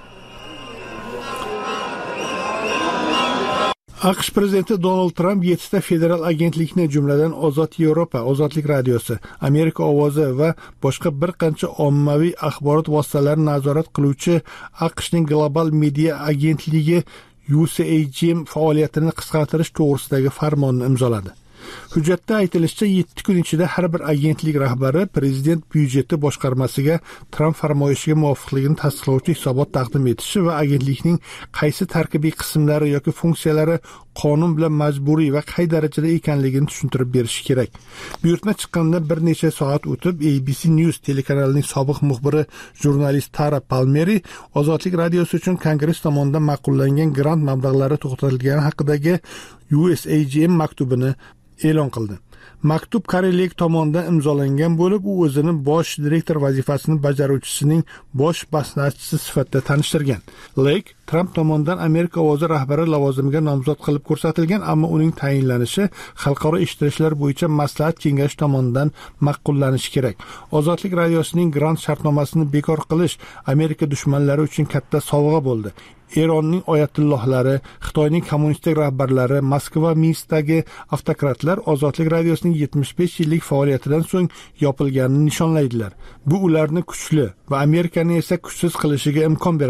AQSh prezidenti Donald Trump yettita federal agentlikni, jumladan Ozod Yevropa, Ozodlik radiosi, Amerika ovozi va boshqa bir qancha ommaviy axborot vositalarini nazorat qiluvchi AQShning global media agentligi U S A G M faoliyatini qisqartirish to'g'risidagi farmonni imzoladi. Hujjatda aytilishicha, yetti kun ichida har bir agentlik rahbari prezident byudjeti boshqarmasiga Trump farmoyishiga muvofiqligini tasdiqlovchi hisobot taqdim etishi va agentlikning qaysi tarkibiy qismlari yoki funksiyalari qonun bilan majburiy va qay darajada ekanligini tushuntirib berishi kerak. Buyurtma chiqqanidan bir necha soat o'tib, A B C News telekanalining sobiq muxbiri jurnalist Tara Palmeri Ozodlik radiosi uchun Kongress tomonidan ma'qullangan grant mablag'lari to'xtatilgani haqidagi U S A G M maktubini e'lon qildi. Maktub Kari Lake tomonidan imzolangan bo'lib, u o'zini bosh direktor vazifasini bajaruvchisining bosh maslahatchisi sifatida tanishtirgan. Lake Trump tomonidan Amerika ovozi rahbari lavozimiga nomzod qilib ko'rsatilgan, ammo uning tayinlanishi xalqaro eshittirishlar bo'yicha maslahat kengashi tomonidan ma'qullanishi kerak. Ozodlik radiosining grant shartnomasini bekor qilish Amerika dushmanlari uchun katta sovg'a bo'ldi. Eronning oyatullohlari, Xitoyning kommunistik rahbarlari, Moskva Minskdagi avtokratlar Ozodlik radiosining yetmish besh yillik faoliyatidan so'ng yopilganini nishonlaydilar. Bu ularni kuchli va Amerikani esa kuchsiz qilishiga imkon beradi.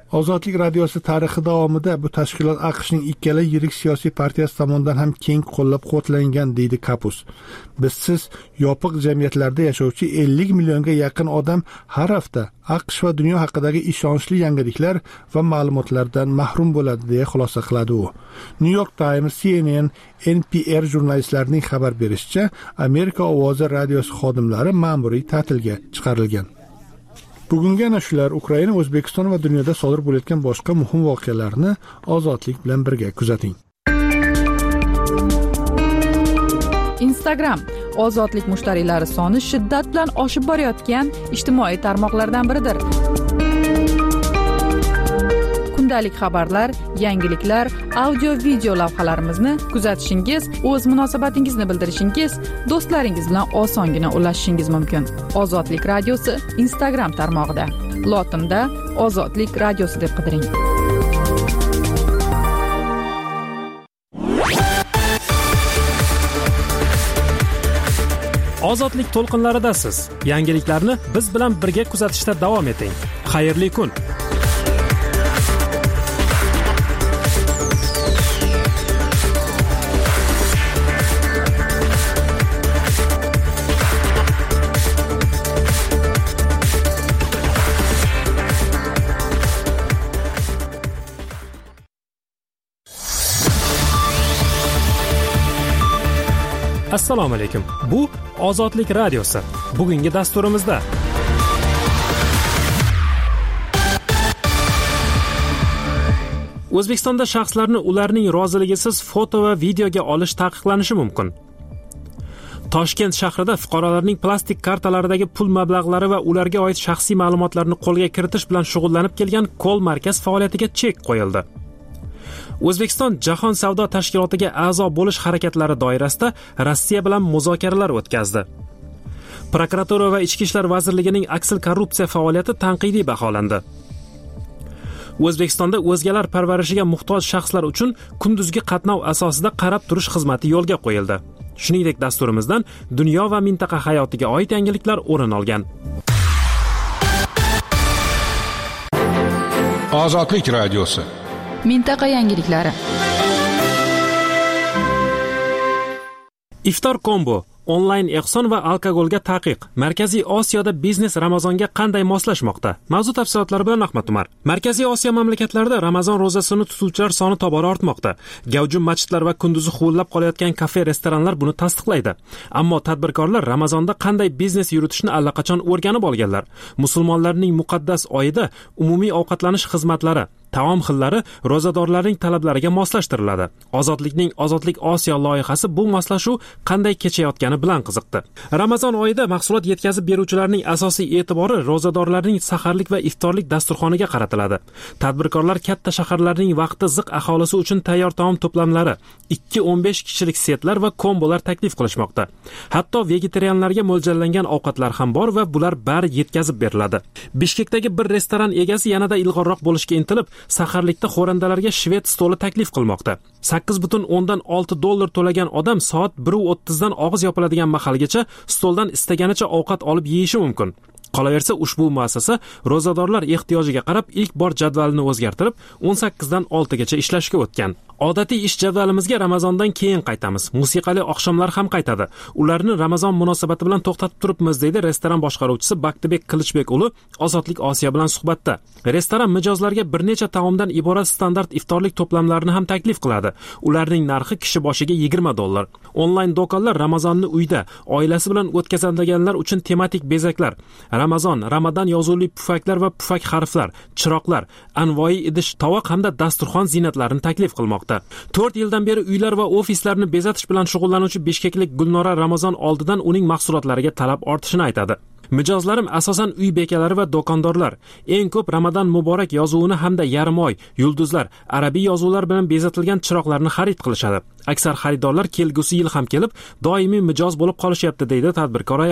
Ozodlik radiosi tarixi davomida bu tashkilot AQShning ikkala yirik siyosiy partiyasi tomonidan ham keng qo'llab-quvvatlangan, deydi Kapus. Bizsiz yopiq jamiyatlarda yashovchi ellik millionga yaqin odam har hafta AQSh va dunyo haqidagi ishonchli yangiliklar va ma'lumotlardan mahrum bo'ladi, deya xulosa qiladi u. New York Times, C N N, N P R jurnalistlarining xabar berishicha, Amerika ovozi radiosi xodimlari ma'muriy ta'tilga chiqarilgan. Bugungi ana shular Ukraina, O'zbekiston va dunyoda sodir bo'layotgan boshqa muhim voqealarni Ozodlik bilan birga kuzating. Instagram Ozodlik mushtariylari soni shiddat bilan oshib borayotgan ijtimoiy tarmoqlardan biridir. Kundalik xabarlar, yangiliklar, audio-video lavhalarimizni kuzatishingiz, o'z munosabatingizni bildirishingiz, do'stlaringiz bilan osongina ulashishingiz mumkin. Ozodlik radiosi Instagram tarmog'ida. Lotinda Ozodlik radiosi deb qidiring. Ozodlik to'lqinlaridasiz. Yangiliklarni biz bilan birga kuzatishda davom eting. Xayrli kun. Assalomu alaykum. Bu Ozodlik radiosi. Bugungi dasturimizda O'zbekistonda shaxslarni ularning roziligisiz foto va videoga olish taqiqlanishi mumkin. Toshkent shahrida fuqarolarning plastik kartalaridagi pul mablag'lari va ularga oid shaxsiy ma'lumotlarni qo'lga kiritish bilan shug'ullanib kelgan Call markaz faoliyatiga chek qo'yildi. O'zbekiston Jahon savdo tashkilotiga a'zo bo'lish harakatlari doirasida Rossiya bilan muzokaralar o'tkazdi. Prokuratura va Ichki ishlar vazirligining aksil korrupsiya faoliyati tanqidiy baholandi. O'zbekistonda o'zgalar parvarishiga muhtoj shaxslar uchun kunduzgi qatnov asosida qarab turish xizmati yo'lga qo'yildi. Shuningdek, dasturimizdan dunyo va mintaqa hayotiga oid yangiliklar o'rin olgan. Ozodlik radiosi. Mintaqa yangiliklari. Iftor kombo, onlayn ehson va alkogolga taqiq. Markaziy Osiyoda biznes Ramazonga qanday moslashmoqda? Mavzu tafsilotlari bilan Ahmad Umar. Markaziy Osiyo mamlakatlarida Ramazon ro'zasini tutuvchilar soni tobora ortmoqda. Gavjum masjidlar va kunduzi huvillab qolayotgan kafe, restoranlar buni tasdiqlaydi. Ammo tadbirkorlar Ramazonda qanday biznes yuritishni allaqachon o'rganib olganlar. Musulmonlarning muqaddas oyida umumiy ovqatlanish xizmatlari, taom xillari ro'zadorlarning talablariga moslashtiriladi. Ozodlikning Ozodlik Osiyo loyihasi bu moslashuv qanday kechayotgani bilan qiziqdi. Ramazon oyida mahsulot yetkazib beruvchilarning asosiy e'tibori ro'zadorlarning saharlik va iftorlik dasturxoniga qaratiladi. Tadbirkorlar katta shaharlarning vaqti ziq aholisi uchun tayyor taom to'plamlari, ikki o'n besh kishilik setlar va kombolar taklif qilishmoqda. Hatto vegetarianlarga mo'ljallangan ovqatlar ham bor va bular bari yetkazib beriladi. Bishkekdagi bir restoran egasi yanada ilg'orroq bo'lishga intilib, saharlikda xo'randalarga shved stoli taklif qilmoqda. sakkiz butun o'ndan olti dollar to'lagan odam soat bir o'ttiz dan og'iz yopiladigan mahalgacha stoldan istaganicha ovqat olib yeyishi mumkin. Qolaversa, ushbu muassasa ro'zadorlar ehtiyojiga qarab ilk bor jadvalini o'zgartirib, o'n sakkiz dan olti gacha ishlashga o'tgan. Odatiy ish jadvalimizga Ramazondan keyin qaytamiz. Musiqali oqshomlar ham qaytadi. Ularni Ramazon munosabati bilan to'xtatib turibmiz, deydi restoran boshqaruvchisi Baktibek Qilichbek o'g'li Ozodlik Osiyo bilan suhbatda. Restoran mijozlarga bir necha taomdan iborat standart iftorlik to'plamlarini ham taklif qiladi. Ularning narxi kishi boshiga yigirma dollar. Onlayn do'konlar Ramazonni uyda, oilasi bilan o'tkazadiganlar uchun tematik bezaklar, Ramazon, Ramadan yozuvli pufaklar va pufak harflar, chiroqlar, anvoyi idish, tovoq hamda dasturxon ziynatlarini taklif qilmoqda. to'rt yildan beri uylar va ofislarni bezatish bilan shug'ullanuvchi bishkeklik Gulnora Ramazon oldidan uning mahsulotlariga talab ortishini aytadi. Mijozlarim asosan uy bekalari va do'kondorlar. Eng ko'p Ramadan muborak yozuvini hamda yarim oy, yulduzlar, arabiy yozuvlar bilan bezatilgan chiroqlarni xarid qilishadi. Aksar xaridorlar kelgusi yil ham kelib, doimiy mijoz bo'lib qolishyapti, deydi tadbirkor ayol.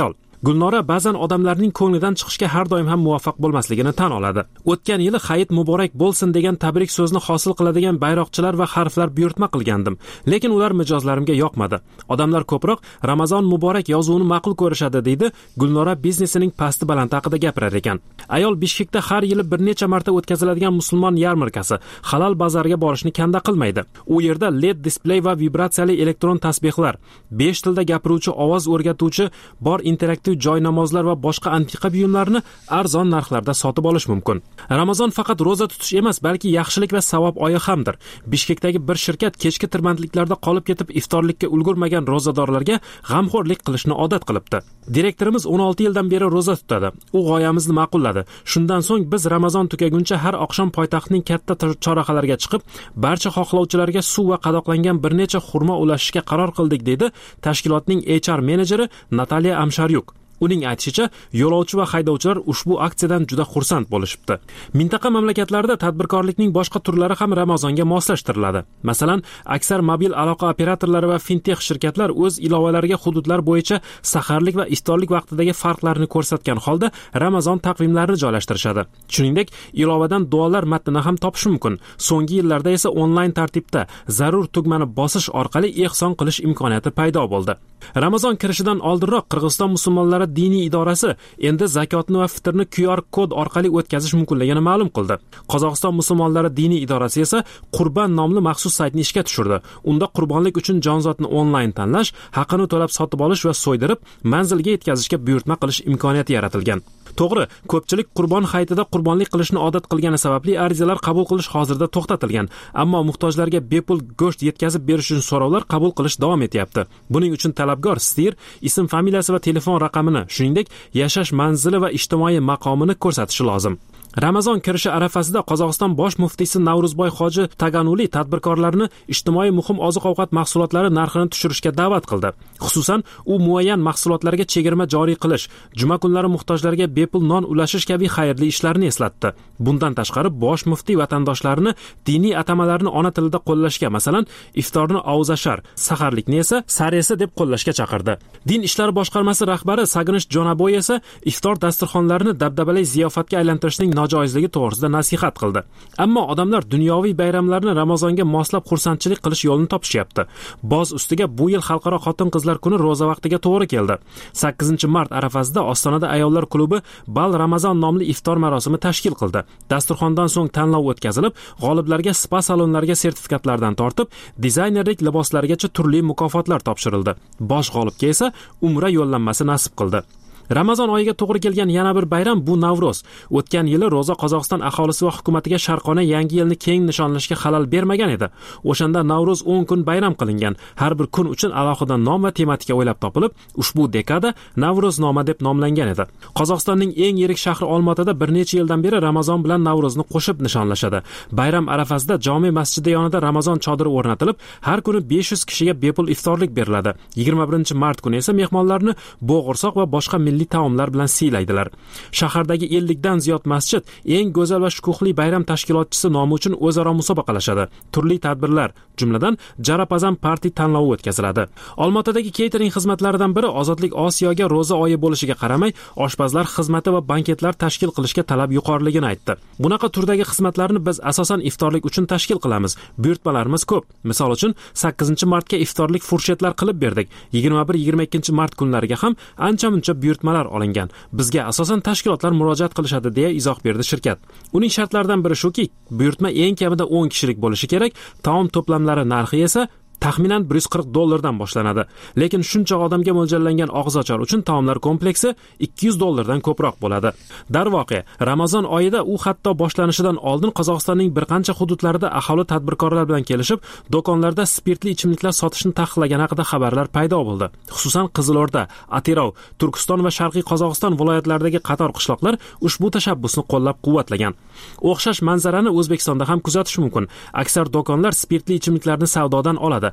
Gulnora ba'zan odamlarning ko'nglidan chiqishga har doim ham muvaffaq bo'lmasligini tan oladi. O'tgan yili Hayit muborak bo'lsin degan tabrik so'zni hosil qiladigan bayroqchilar va harflar buyurtma qilgandim, lekin ular mijozlarimga yoqmadi. Odamlar ko'proq Ramazon muborak yozuvini ma'qul ko'rishadi, deydi Gulnora biznesining pasti baland haqida gapirar ekan. Ayol Bishkekda har yili bir necha marta o'tkaziladigan musulmon yarmarkasi Halal bozoriga borishni kanda qilmaydi. U yerda L E D displey va vibratsiyali elektron tasbehlar, besh tilda gapiruvchi ovoz o'rgatuvchi bor interaktiv joy namozlar va boshqa antiqa buyumlarni arzon narxlarda sotib olish mumkin. Ramazon faqat roza tutish emas, balki yaxshilik va savob oyi hamdir. Bishkekdagi bir shirkat kechki tirbandliklarda qolib ketib iftorlikka ulgurmagan rozadorlarga g'amxo'rlik qilishni odat qilibdi. Direktorimiz o'n olti yildan beri roza tutadi. U g'oyamizni ma'qulladi. Shundan so'ng biz Ramazon tugaguncha har oqshom poytaxtning katta chorrahalariga chiqib, barcha xohlovchilarga suv va qadoqlangan bir necha xurmo ulashishga qaror qildik, dedi tashkilotning H R menejeri Nataliya Amsharyuk. Uning aytishicha, yo'lovchi va haydovchilar ushbu aksiyadan juda xursand bo'lishibdi. Mintaqa mamlakatlarida tadbirkorlikning boshqa turlari ham Ramazonga moslashtiriladi. Masalan, aksar mobil aloqa operatorlari va fintech shirkatlar o'z ilovalariga hududlar bo'yicha saharlik va iftorlik vaqtidagi farqlarni ko'rsatgan holda Ramazon taqvimlarini joylashtirishadi. Shuningdek, ilovadan duolar matnini ham topish mumkin. So'nggi yillarda esa onlayn tartibda zarur tugmani bosish orqali ehson qilish imkoniyati paydo bo'ldi. Ramazon kirishidan oldinroq Qirg'iziston musulmonlari diniy idorasi endi zakotni va fitrni Q R kod orqali o'tkazish mumkinligini ma'lum qildi. Qozog'iston musulmonlari diniy idorasi esa Qurban nomli maxsus saytni ishga tushirdi. Unda qurbonlik uchun jonzotni onlayn tanlash, haqini to'lab sotib olish va so'ydirib manzilga yetkazishga buyurtma qilish imkoniyati yaratilgan. To'g'ri, ko'pchilik Qurbon hayitida qurbonlik qilishni odat qilgani sababli arizalar qabul qilish hozirda to'xtatilgan, ammo muhtojlarga bepul go'sht yetkazib berish uchun so'rovlar qabul qilish davom etyapti. Buning uchun talabgor stir, ism, familiyasi va telefon raqamini, shuningdek, yashash manzili va ijtimoiy maqomini ko'rsatishi lozim. Ramazon kirishi arafasida Qozog'iston bosh muftiysi Navruzboy Hoji Taganuli tadbirkorlarni ijtimoiy muhim oziq-ovqat mahsulotlari narxini tushirishga da'vat qildi. Xususan, u muayyan mahsulotlarga chegirma joriy qilish, juma kunlari muhtojlarga bepul non ulashish kabi xayrli ishlarni eslatdi. Bundan tashqari, bosh muftiy vatandoshlarni diniy atamalarni ona tilida qo'llashga, masalan, iftorni auzashar, saharlikni esa saresi deb qo'llashga chaqirdi. Din ishlari boshqarmasi rahbari Saginish Jonaboy esa iftor dasturxonlarini dabdabali ziyofatga aylantirishning nojoizligi to'g'risida nasihat qildi. Ammo odamlar dunyoviy bayramlarni Ramazonga moslab xursandchilik qilish yo'lini topishyapti. Boz ustiga bu yil xalqaro xotin-qizlar kuni roza vaqtiga to'g'ri keldi. sakkizinchi mart arafasida Ostonada ayollar klubi Bal Ramazon nomli iftor marosimi tashkil qildi. Dasturxondan so'ng tanlov o'tkazilib, g'oliblarga spa salonlariga sertifikatlardan tortib, dizaynerlik liboslargacha turli mukofotlar topshirildi. Bosh g'olibga esa Umra yo'llanmasi nasib qildi. Ramazon oyiga to'g'ri kelgan yana bir bayram bu Navro'z. O'tgan yili roza Qozog'iston aholisi va hukumatiga sharqona yangi yilni keng nishonlashga xalal bermagan edi. O'shanda Navro'z o'n kun bayram qilingan. Har bir kun uchun alohida nom va tematika o'ylab topilib, ushbu dekada Navro'znoma deb nomlangan edi. Qozog'istonning eng yirik shahri Olmaotada bir necha yildan beri Ramazon bilan Navro'zni qo'shib nishonlashadi. Bayram arafasida jome masjidi yonida Ramazon chodiri o'rnatilib, har kuni besh yuz kishiga bepul iftorlik beriladi. yigirma birinchi mart kuni esa mehmonlarni bo'g'irsoq va boshqa milliy taomlar bilan siylaydilar. Shahardagi ellik dan ziyod masjid eng go'zal va shukuhli bayram tashkilotchisi nomi uchun o'zaro musobaqalashadi. Turli tadbirlar, jumladan Jarapazam parti tanlovi o'tkaziladi. Olmaotadagi catering xizmatlaridan biri Ozodlik Osiyoga roza oyi bo'lishiga qaramay, oshpazlar xizmati va banketlar tashkil qilishga talab yuqoriligini aytdi. Bunaqa turdagi xizmatlarni biz asosan iftorlik uchun tashkil qilamiz. Buyurtmalarimiz ko'p. Misol uchun sakkizinchi martga iftorlik furshetlar qilib berdik. yigirma bir yigirma ikkinchi mart kunlariga ham ancha-muncha buyurtmalar olingan. Bizga asosan tashkilotlar murojaat qilishadi, deya izoh berdi shirkat. Uning shartlaridan biri shuki, buyurtma eng kamida o'n kishilik bo'lishi kerak, taom to'plamlari narxi esa taxminan bir yuz qirq dollardan boshlanadi. Lekin shuncha odamga mo'ljallangan og'izochar uchun taomlar kompleksi ikki yuz dollardan ko'proq bo'ladi. Darvoqe, Ramazon oyida u hatto boshlanishidan oldin Qozog'istonning bir qancha hududlarida aholi tadbirkorlar bilan kelishib, do'konlarda spirtli ichimliklar sotishni taqiqlagan haqida xabarlar paydo bo'ldi. Xususan Qizilo'rda, Atirov, Turkiston va Sharqiy Qozog'iston viloyatlaridagi qator qishloqlar ushbu tashabbusni qo'llab-quvvatlagan. O'xshash manzarani O'zbekistonda ham kuzatish mumkin. Aksar do'konlar spirtli ichimliklarni savdodan oladi.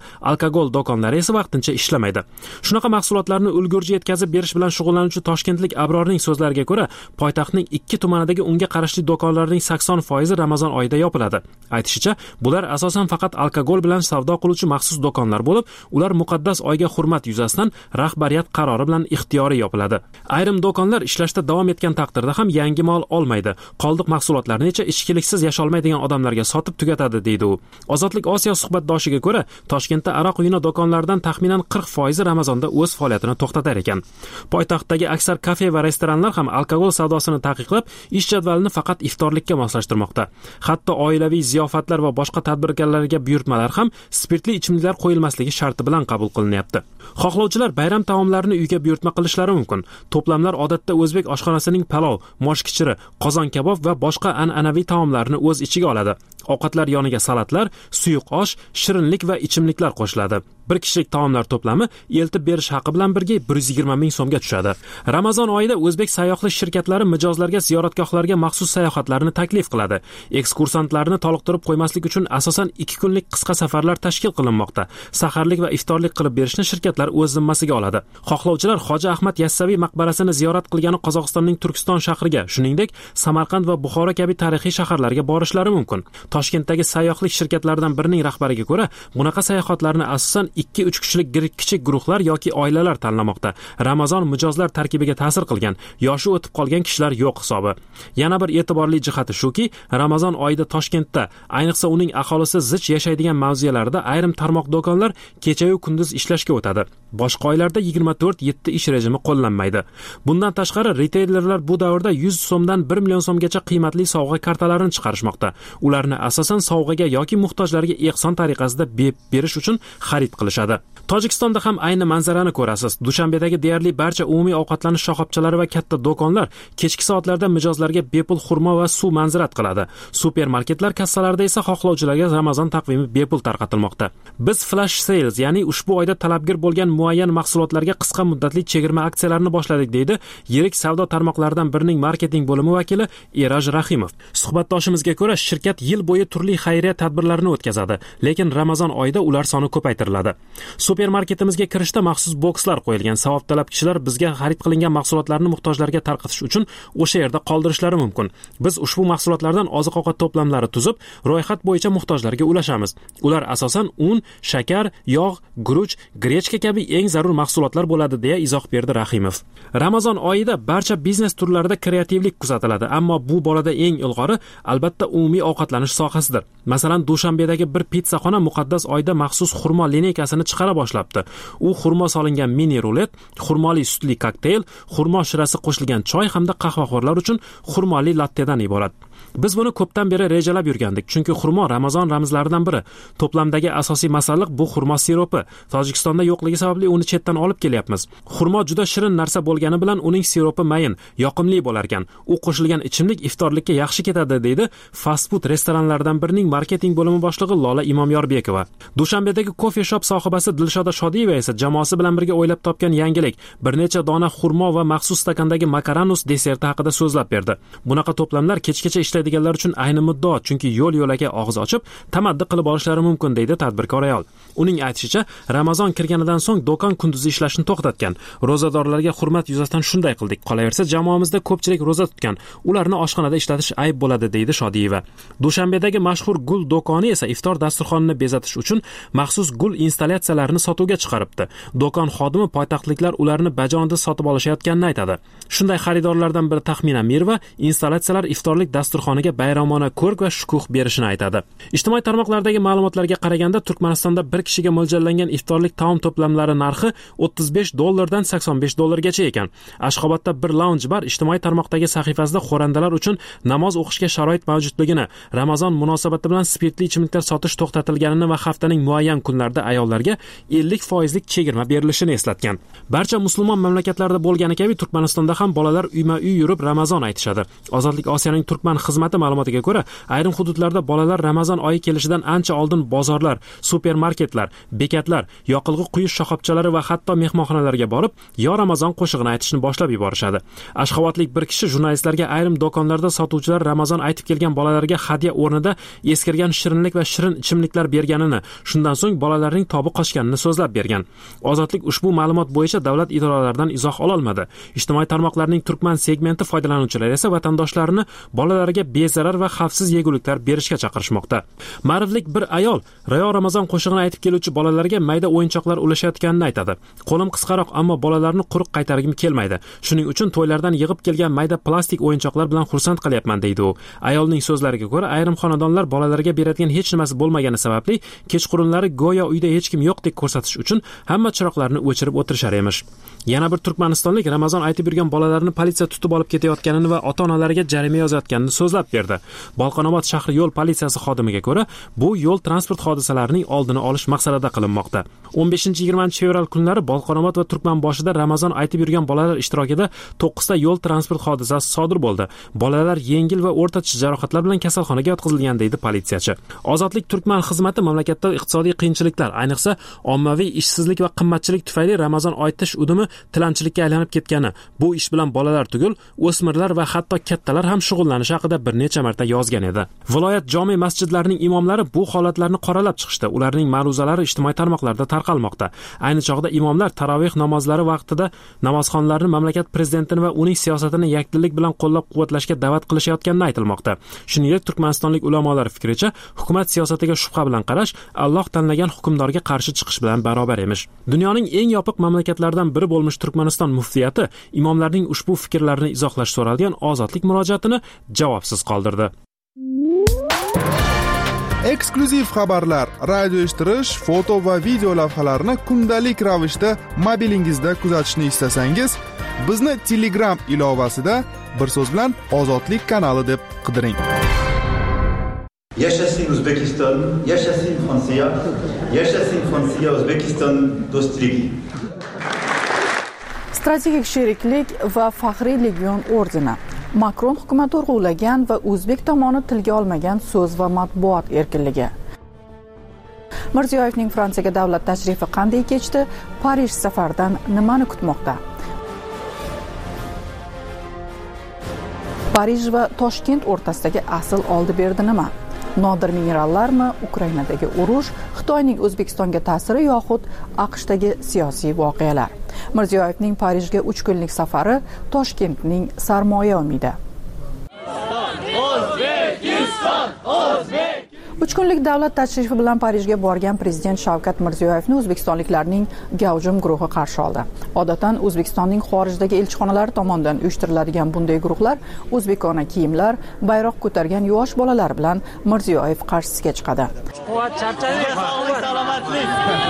alkogol do'konlari esa vaqtincha ishlamaydi. Shunaqa mahsulotlarni ulgurji yetkazib berish bilan shug'ullanuvchi toshkentlik Abrorning so'zlariga ko'ra, poytaxtning ikki tumanidagi unga qarashli do'konlarning sakson foizi Ramazon oyida yopiladi. Aytishicha, bular asosan faqat alkogol bilan savdo qiluvchi maxsus do'konlar bo'lib, ular muqaddas oyga hurmat yuzasidan rahbariyat qarori bilan ixtiyoriy yopiladi. Ayrim do'konlar ishlashda davom etgan taqdirda ham yangi mol olmaydi. Qoldiq mahsulotlarni esa ichkiliksiz yasholmaydigan odamlarga sotib tugatadi, deydi u. Ozodlik Osiyo suhbatdoshiga ko'ra, Toshkentda aroq uyini do'konlaridan taxminan qirq foizi Ramazonda o'z faoliyatini to'xtatar ekan. Poytaxtdagi aksar kafe va restoranlar ham alkogol savdosini taqiqlab, ish jadvalini faqat iftorlikka moslashtirmoqda. Hatto oilaviy ziyofatlar va boshqa tadbirkorlarga buyurtmalar ham spirtli ichimliklar qo'yilmasligi sharti bilan qabul qilinyapti. Xohlovchilar bayram taomlarini uyga buyurtma qilishlari mumkin. To'plamlar odatda o'zbek oshxonasining palov, moshkichiri, qozon kabob va boshqa an'anaviy taomlarni o'z ichiga oladi. Ovqatlar yoniga salatlar, suyuq osh, shirinlik va ichimliklar qo'shiladi. Bir kishilik taomlar to'plami eltib berish haqi bilan birga bir yuz yigirma ming so'mga tushadi. Ramazon oyida o'zbek sayyohlik shirkatlari mijozlarga ziyoratgohlarga maxsus sayohatlarni taklif qiladi. Ekskursantlarni toliqtirib qo'ymaslik uchun asosan ikki kunlik qisqa safarlar tashkil qilinmoqda. Saharlik va iftorlik qilib berishni shirkatlar o'z zimmasiga oladi. Xohlovchilar Hoji Ahmad Yassaviy maqbarasini ziyorat qilgani Qozog'istonning Turkiston shahriga, shuningdek, Samarqand va Buxoro kabi tarixiy shaharlarga borishlari mumkin. Toshkentdagi sayyohlik shirkatlaridan birining rahbariga ko'ra, bunaqa sayohatlarni asosan ikki uch kishilik kichik guruhlar yoki oilalar tanlamoqda. Ramazon mijozlar tarkibiga ta'sir qilgan, yoshi o'tib qolgan kishilar yo'q hisobi. Yana bir e'tiborli jihati shuki, Ramazon oyida Toshkentda, ayniqsa uning aholisi zich yashaydigan mavzelarda ayrim tarmoq do'konlar kecha-yu kunduz ishlashga o'tadi. Boshqa oylarda yigirma to'rt yetti ish rejimi qo'llanmaydi. Bundan tashqari, reteylerlar bu davrda yuz so'mdan bir million so'mgacha qiymatli sovg'a kartalarini chiqarishmoqda. Ularni asosan sovg'aga yoki muhtojlarga ehson tariqasida berish uchun xarid qilishadi. Tojikistonda ham ayni manzarani ko'rasiz. Dushanbedagi deyarli barcha umumiy ovqatlanish shoxobchalari va katta do'konlar kechki soatlarda mijozlarga bepul xurmo va suv manzirat qiladi. Supermarketlar kassalarida esa xohlovchilarga Ramazon taqvimi bepul tarqatilmoqda. Biz flash sales, ya'ni ushbu oyda talabgir bo'lgan muayyan mahsulotlarga qisqa muddatli chegirma aksiyalarini boshladik, deydi yirik savdo tarmoqlaridan birining marketing bo'limi vakili Eraj Rahimov. Suhbatdoshimizga ko'ra, shirkat yil bo'yi turli xayriya tadbirlarini o'tkazadi, lekin Ramazon oyida ular soni ko'paytiriladi. Supermarketimizga kirishda maxsus bokslar qo'yilgan. Savobtalab kishilar bizga xarid qilingan mahsulotlarni muhtojlarga tarqatish uchun o'sha yerda qoldirishlari mumkin. Biz ushbu mahsulotlardan oziq-ovqat to'plamlari tuzib, ro'yxat bo'yicha muhtojlarga ulashamiz. Ular asosan un, shakar, yog', guruch, grechka kabi eng zarur mahsulotlar bo'ladi, deya izoh berdi Rahimov. Ramazon oyida barcha biznes turlarida kreativlik kuzatiladi, ammo bu borada eng ilg'ori albatta umumiy ovqatlanish sohasidir. Masalan, Dushanbedagi bir pizzaxona muqaddas oyda maxsus xurmo lineykasini chiqara boshlabdi. U xurmo solingan mini rulet, xurmoli sutli kokteyl, xurmo shirasi qo'shilgan choy hamda qahvaxo'rlar uchun xurmoli lattedan iborat. Biz buni ko'pdan beri rejalab yurgandik, chunki xurmo Ramazon ramzlaridan biri. To'plamdagi asosiy masalliq bu xurmo siropi. Tojikistonda yo'qligi sababli uni chetdan olib kelyapmiz. Xurmo juda shirin narsa bo'lgani bilan uning siropi mayin, yoqimli bo'lar ekan. U qo'shilgan ichimlik iftorlikka yaxshi ketadi, deydi fast food restoranlaridan birining marketing bo'limi boshlig'i Lola Imomyorbekova. Dushanbedagi coffee shop sohibasi Dilshoda Shodiyeva esa jamoasi bilan birga o'ylab topgan yangilik, bir necha dona xurmo va maxsus stakandagi makaronus deserti haqida so'zlab berdi. Bunaqa to'plamlar kechgacha ishlaydiganlar uchun ayni muddao, chunki yo'l-yo'lakay og'iz ochib, tamaddi qilib olishlari mumkin, deydi tadbirkor ayol. Uning aytishicha, Ramazon kirganidan so'ng do'kon kunduzi ishlashni to'xtatgan. Ro'zadorlarga hurmat yuzasidan shunday qildik. Qolaversa, jamoamizda ko'pchilik ro'za tutgan. Ularni oshxonada ishlatish ayb bo'ladi, deydi Shodiyeva. Dushanbedagi mashhur gul do'koni esa iftor dasturxonini bezatish uchun maxsus gul installyatsiyalarini sotuvga chiqaribdi. Do'kon xodimi poytaxtliklar ularni bajonida sotib olishayotganini aytadi. Shunday xaridorlardan biri Taxmina Mirva installyatsiyalar iftorlik dasturxoniga bayramona ko'rk va shukuh berishini aytadi. Ijtimoiy tarmoqlardagi ma'lumotlarga qaraganda, Turkmanistonda bir kishiga mo'ljallangan iftorlik taom to'plamlari narxi o'ttiz besh dollardan sakson besh dollargacha ekan. Ashxobodda bir lounge bar ijtimoiy tarmoqdagi sahifasida xo'randalar uchun namoz o'qishga sharoit mavjudligini, Ramazon munosabati bilan spirtli ichimliklar sotish to'xtatilganini va haftaning muayyan kunlarida ayollarga ellik foizlik chegirma berilishini eslatgan. Barcha musulmon mamlakatlarda bo'lgani kabi Turkmanistonda ham bolalar uyma-uy yurib Ramazon aytishadi. Ozodlik Osiyoning Turkman xizmati ma'lumotiga ko'ra, ayrim hududlarda bolalar Ramazon oyi kelishidan ancha oldin bozorlar, supermarketlar, bekatlar, yoqilg'i quyish shoxobchalari va hatto mehmonxonalarga borib, yo Ramazon qo'shig'ini aytishni boshlab yuborishadi. Ashxobodlik bir kishi jurnalistlarga ayrim do'konlarda sotuvchilar Ramazon aytib kelgan bolalarga hadya o'rnida eskirgan shirinlik va shirin ichimliklar berganini, shundan so'ng bolalarning niqobi qochganini so'zlab bergan. Ozodlik ushbu ma'lumot bo'yicha davlat idoralaridan izoh ola olmadi. Ijtimoiy tarmoqlarning turkman segmenti foydalanuvchilari esa vatandoshlarini bolalariga bezarar va xavfsiz yeguliklar berishga chaqirishmoqda. Ma'riflik bir ayol Rayo Ramazon qo'shig'ini aytib keluvchi bolalarga mayda o'yinchoqlar ulashayotganini aytadi. Qo'lim qisqaroq, ammo bolalarni quruq qaytargim kelmaydi. Shuning uchun to'ylardan yig'ib kelgan mayda plastik o'yinchoqlar bilan xursand qilyapman deydi u. Ayolning so'zlariga ko'ra, ayrim xonadonlar bolalariga beradigan hech nimasi bo'lmagani sababli kechqurunlari go'yo uyda hech kim yo'qdek ko'rsatish uchun hamma chiroqlarni o'chirib o'tirishar emish. Yana bir turkmanistonlik Ramazon aytib yurgan bolalarini politsiya tutib olib ketayotganini va ota-onalariga jarima yozayotganini so'zlab berdi. Bolqonobod shahri yo'l politsiyasi xodimiga ko'ra, bu yo'l transport hodisalarining oldini olish maqsadida qilinmoqda. o'n beshinchi yigirmanchi fevral kunlari Bolqonobod va Turkmanboshida Ramazon aytib yurgan bolalar ishtirokida to'qqiz ta yo'l transport hodisasi sodir bo'ldi. Bolalar yengil va o'rtacha jarohatlar bilan kasalxonaga yotqizilgan deydi politsiyachi. Ozodlik Turkman xizmati mamlakatda iqtisodiy qiyinchiliklar, ayniqsa ommaviy ishsizlik va qimmatchilik tufayli Ramazon oytish udumi tilanchilikka aylanib ketgani, bu ish bilan bolalar tugul, o'smirlar va hatto kattalar ham shug'ullanishi haqida bir necha marta yozgan edi. Viloyat jome masjidlarining imomlari bu holatlarni qoralab chiqishdi. Ularning ma'ruzalari ijtimoiy tarmoqlarda tarqalmoqda. Ayni chog'da imomlar taroveh namozlari vaqtida namozxonlarni mamlakat prezidentini va uning siyosatini yakdillik bilan qo'llab-quvvatlashga da'vat qilishayotgani aytilmoqda. Shuningdek, turkmanistonlik ulamolar fikricha, hukumat siyosatiga shubha bilan qarash Alloh tanlagan hukmdorga qarshi chiqish bilan barobar emish. Dunyoning eng yopiq mamlakatlaridan biri bo'lmish Turkmaniston muftiyati imomlarning ushbu fikrlarini izohlash so'ralgan ozodlik murojaatini javobsiz qoldirdi. Eksklyuziv xabarlar, radio eshittirish, foto va video lavhalarni kundalik ravishda mobilingizda kuzatishni istasangiz, bizni Telegram ilovasida bir so'z bilan Ozodlik kanali deb qidiring. Yashasing O'zbekiston, yashasing Fransiya, yashasing Fransiya O'zbekiston do'stligi. Strategik sheriklik va faxriy legion ordeni. Makron hukumat urg'ulagan va o'zbek tomoni tilga olmagan so'z va matbuot erkinligi. Mirziyoyevning Fransiyaga davlat tashrifi qanday kechdi? Parij safaridan nimani kutmoqda? Parij va Toshkent o'rtasidagi asl oldi-berdi nima? Nodir minerallarmi, Ukrainadagi urush, Xitoyning O'zbekistonga ta'siri yoxud AQShdagi siyosiy voqealar? Mirziyoyevning Parijga uch kunlik safari Toshkentning sarmoya umidi. O'zbekiston, O'zbek uch kunlik davlat tashrifi bilan Parijga borgan prezident Shavkat Mirziyoyevni o'zbekistonliklarning gavjum guruhi qarshi oldi. Odatdan O'zbekistonning xorijdagi elchixonalari tomonidan uyushtiriladigan bunday guruhlar o'zbekona kiyimlar, bayroq ko'targan yosh bolalar bilan Mirziyoyev qarshisiga chiqadi. Quvvat, charchadik, salomatlik.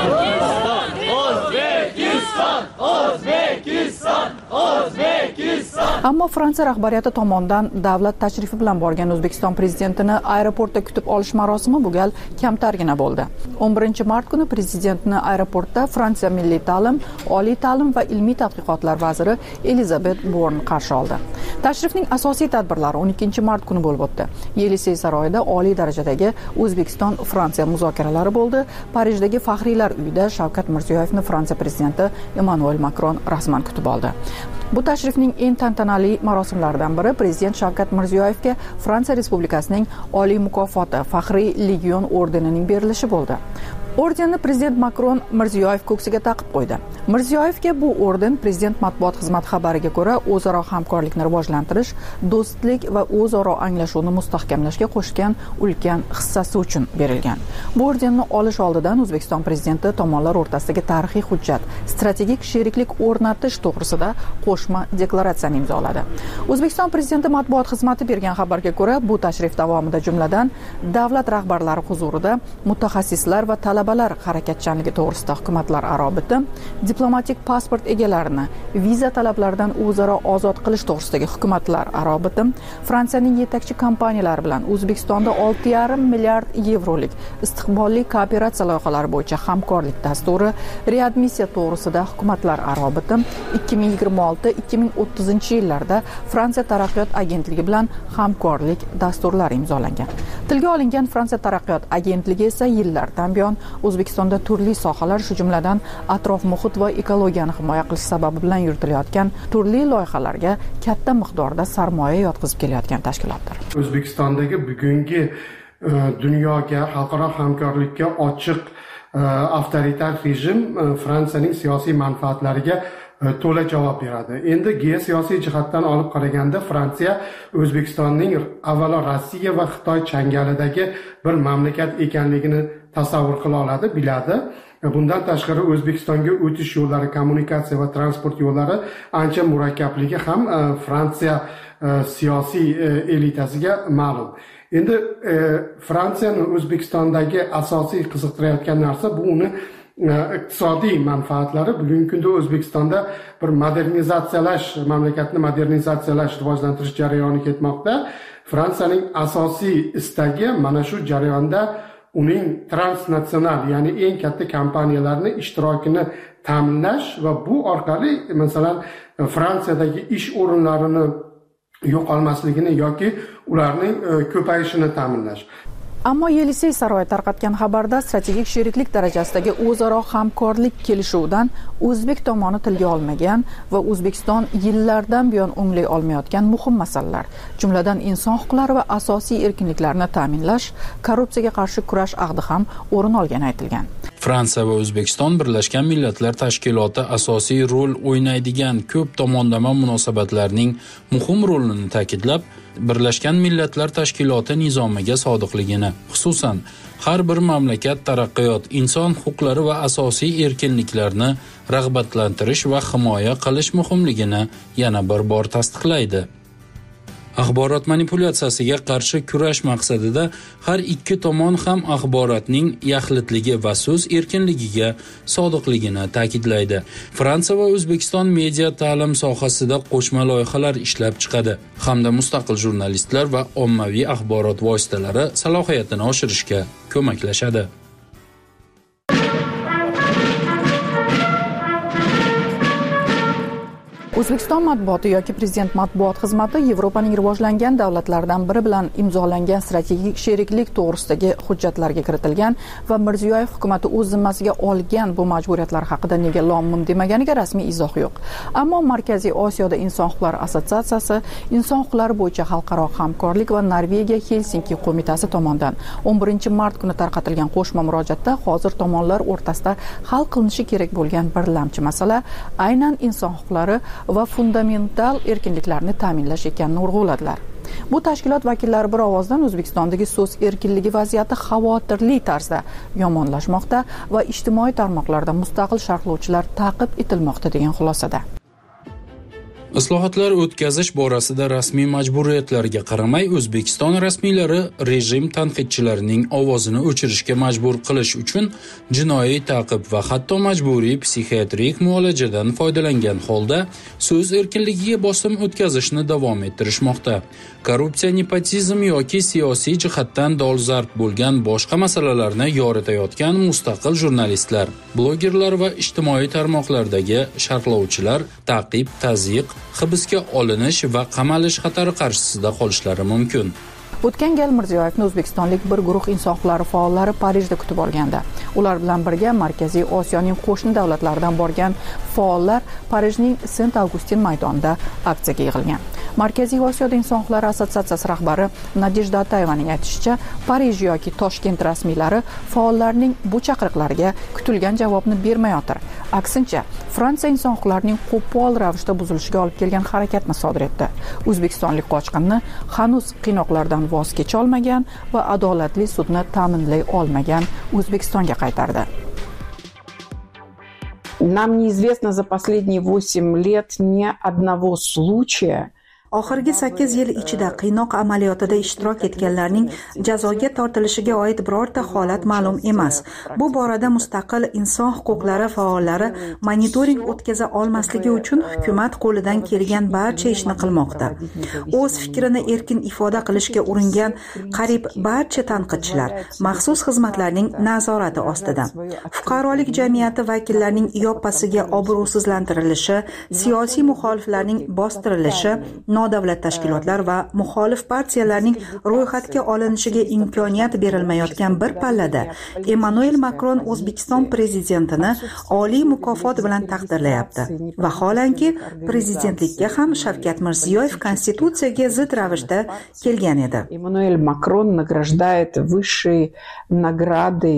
O'zbekiston, O'zbekiston, O'zbekiston. Ammo Fransiya rahbariyati tomonidan davlat tashrifi bilan borgan O'zbekiston prezidentini aeroportda kutib olish marosimi bu gal kamtargina bo'ldi. o'n birinchi mart kuni prezidentni aeroportda Fransiya milliy ta'lim, oliy ta'lim va ilmiy tadqiqotlar vaziri Elizabet Born qarshi oldi. Tashrifning asosiy tadbirlari o'n ikkinchi mart kuni bo'lib o'tdi. Yelisey saroyida oliy darajadagi O'zbekiston-Fransiya muzokaralari bo'ldi. Parijdagi faxriylar uyida Shavkat Mirziyoyevni Fransiya prezidenti Emmanuel Macron rasman kutib oldi. Bu tashrifning eng tantanali marosimlaridan biri prezident Shavkat Mirziyoyevga Fransiya Respublikasining oliy mukofoti faxriy legion ordenining berilishi bo'ldi. Ordenni prezident Macron Mirziyoyev ko'ksiga taqib qo'ydi. Mirziyoyevga bu orden prezident matbuot xizmati xabariga ko'ra o'zaro hamkorlikni rivojlantirish, do'stlik va o'zaro anglashuvni mustahkamlashga qo'shgan ulkan hissasi uchun berilgan. Bu ordenni olish oldidan O'zbekiston prezidenti tomonlar o'rtasidagi tarixiy hujjat, strategik sheriklik o'rnatish to'g'risida qo'shma deklaratsiyani imzoladi. O'zbekiston prezidenti matbuot xizmati bergan xabarga ko'ra, bu tashrif davomida jumladan davlat rahbarlari huzurida mutaxassislar va talabalar harakatchanligi to'g'risida hukumatlar aro bitim, diplomatik pasport egalarini viza talablaridan o'zaro ozod qilish to'g'risidagi hukumatlar aro bitim, Fransiyaning yetakchi kompaniyalari bilan O'zbekistonda olti yarim milliard yevrolik istiqbolli kooperatsiya loyihalari bo'yicha hamkorlik dasturi, readmissiya to'g'risida hukumatlar aro bitim, ikki ming yigirma olti ikki ming o'ttizinchi yillarda Fransiya taraqqiyot agentligi bilan hamkorlik dasturlari imzolangan. Tilga olingan Fransiya taraqqiyot agentligi esa yillardan buyon O'zbekistonda turli sohalar, shu jumladan atrof muhit va ekologiyani himoya qilish sababi bilan yuritilayotgan turli loyihalarga katta miqdorda sarmoya yotqizib kelayotgan tashkilotdir. O'zbekistondagi bugungi dunyoga, xalqaro hamkorlikka ochiq avtoritar rejim Fransiyaning siyosiy manfaatlariga to'la javob beradi. Endi geosiyosiy jihatdan olib qaraganda Fransiya O'zbekistonning avvalo Rossiya va Xitoy changalidagi bir mamlakat ekanligini tasavvur qila oladi, biladi. Bundan tashqari O'zbekistonga o'tish yo'llari, kommunikatsiya va transport yo'llari ancha murakkabligi ham Fransiya siyosiy elitasiga ma'lum. Endi Fransiyani O'zbekistondagi asosiy qiziqtirayotgan narsa bu uni iqtisodiy manfaatlari. Bugungi kunda O'zbekistonda bir modernizatsiyalash, mamlakatni modernizatsiyalash, rivojlantirish jarayoni ketmoqda. Fransiyaning asosiy istagi mana shu jarayonda uning transnatsional, ya'ni eng katta kompaniyalarning ishtirokini ta'minlash va bu orqali masalan Fransiyadagi ish o'rinlarini yo'qolmasligini yoki ularning ko'payishini ta'minlash. Ammo Yelisey saroyi tarqatgan xabarda strategik sheriklik darajasidagi o'zaro hamkorlik kelishuvidan o'zbek tomoni tilga olmagan va O'zbekiston yillardan buyon o'nglay olmayotgan muhim masalalar, jumladan inson huquqlari va asosiy erkinliklarni ta'minlash, korrupsiyaga qarshi kurash ahdi ham o'rin olgani aytilgan. Fransiya va O'zbekiston Birlashgan Millatlar Tashkiloti asosiy rol o'ynaydigan ko'p tomonlama munosabatlarning muhim rolini ta'kidlab, Birlashgan Millatlar Tashkiloti nizomiga sodiqligini, xususan har bir mamlakat taraqqiyot, inson huquqlari va asosiy erkinliklarni rag'batlantirish va himoya qilish muhimligini yana bir bor tasdiqlaydi. Axborot manipulyatsiyasiga qarshi kurash maqsadida har ikki tomon ham axborotning yaxlitligi va so'z erkinligiga sodiqligini ta'kidlaydi. Fransiya va O'zbekiston media ta'lim sohasida qo'shma loyihalar ishlab chiqadi hamda mustaqil jurnalistlar va ommaviy axborot vositalari salohiyatini oshirishga ko'maklashadi. O'zbekiston matbuoti yoki Prezident matbuot xizmati Yevropaning rivojlangan davlatlaridan biri bilan imzolangan strategik sheriklik to'g'risidagi hujjatlarga kiritilgan va Mirziyoyev hukumatı o'z zimmasiga olgan bu majburiyatlar haqida nega lom-mim demaganiga rasmiy izoh yo'q. Ammo Markaziy Osiyoda Inson huquqlari assotsiatsiyasi, Inson huquqlari bo'yicha xalqaro hamkorlik va Norvegiya Helsinki qo'mitasi tomonidan o'n birinchi mart kuni tarqatilgan qo'shma murojaatda hozir tomonlar o'rtasida hal qilinishi kerak bo'lgan birlamchi masala aynan inson huquqlari va fundamental erkinliklarni ta'minlash ekanini urg'uladilar. Bu tashkilot vakillari bir ovozdan O'zbekistondagi so'z erkinligi vaziyati xavotirli tarzda yomonlashmoqda va ijtimoiy tarmoqlarda mustaqil sharhlovchilar ta'qib etilmoqda degan xulosada. Islohotlar o'tkazish borasida rasmiy majburiyatlarga qaramay O'zbekiston rasmiylari rejim tanqidchilarining ovozini o'chirishga majbur qilish uchun jinoiy ta'qib va hatto majburiy psixiatrik muolajadan foydalangan holda so'z erkinligiga bosim o'tkazishni davom ettirishmoqda. Korrupsiya, nepotizm yoki siyosiy jihatdan dolzarb bo'lgan boshqa masalalarni yoritayotgan mustaqil jurnalistlar, blogerlar va ijtimoiy tarmoqlardagi sharhlovchilar ta'qib, tazyiq, hibsga olinish va qamalish xatari qarshisida qolishlari mumkin. O'tgan gal Mirziyoyevni o'zbekistonlik bir guruh inson huquqlari faollari Parijda kutib olganda, ular bilan birga Markaziy Osiyoning qo'shni davlatlaridan borgan faollar Parijning Saint-Augustin maydonida aksiyaga yig'ilgan. Markaziy Osiyoda Inson huquqlari assotsiatsiyasi rahbari Nadejda Atayevaning aytishicha, Parij yoki Toshkent rasmiylari faollarning bu chaqiriqlariga kutilgan javobni bermayotir. Aksincha, Fransiya inson huquqlarining qo'pol ravishda buzilishiga olib kelgan harakatni sodir etdi. O'zbekistonlik qochqinni hanuz qiynoqlardan voz kecha olmagan va adolatli sudni ta'minlay olmagan O'zbekistonga qaytardi. Нам неизвестно за последние восемь лет ни одного случая. Oxirgi sakkiz yil ichida qiynoq amaliyotida ishtirok etganlarning jazoga tortilishiga oid birorta holat ma'lum emas. Bu borada mustaqil inson huquqlari faollari monitoring o'tkaza olmasligi uchun hukumat qo'lidan kelgan barcha ishni qilmoqda. O'z fikrini erkin ifoda qilishga uringan qariyb barcha tanqidchilar maxsus xizmatlarning nazorati ostida. Fuqarolik jamiyati vakillarining yoppasiga obro'sizlantirilishi, siyosiy muxoliflarning bostirilishi, nodavlat tashkilotlar va muxolif partiyalarning ro'yxatga olinishiga imkoniyat berilmayotgan bir pallada Emmanuel Makron O'zbekiston prezidentini oliy mukofot bilan taqdirlayapti. Vaholanki prezidentlikka ham Shavkat Mirziyoyev konstitutsiyaga zid ravishda kelgan edi. Emmanuel Макрон награждает высшей наградой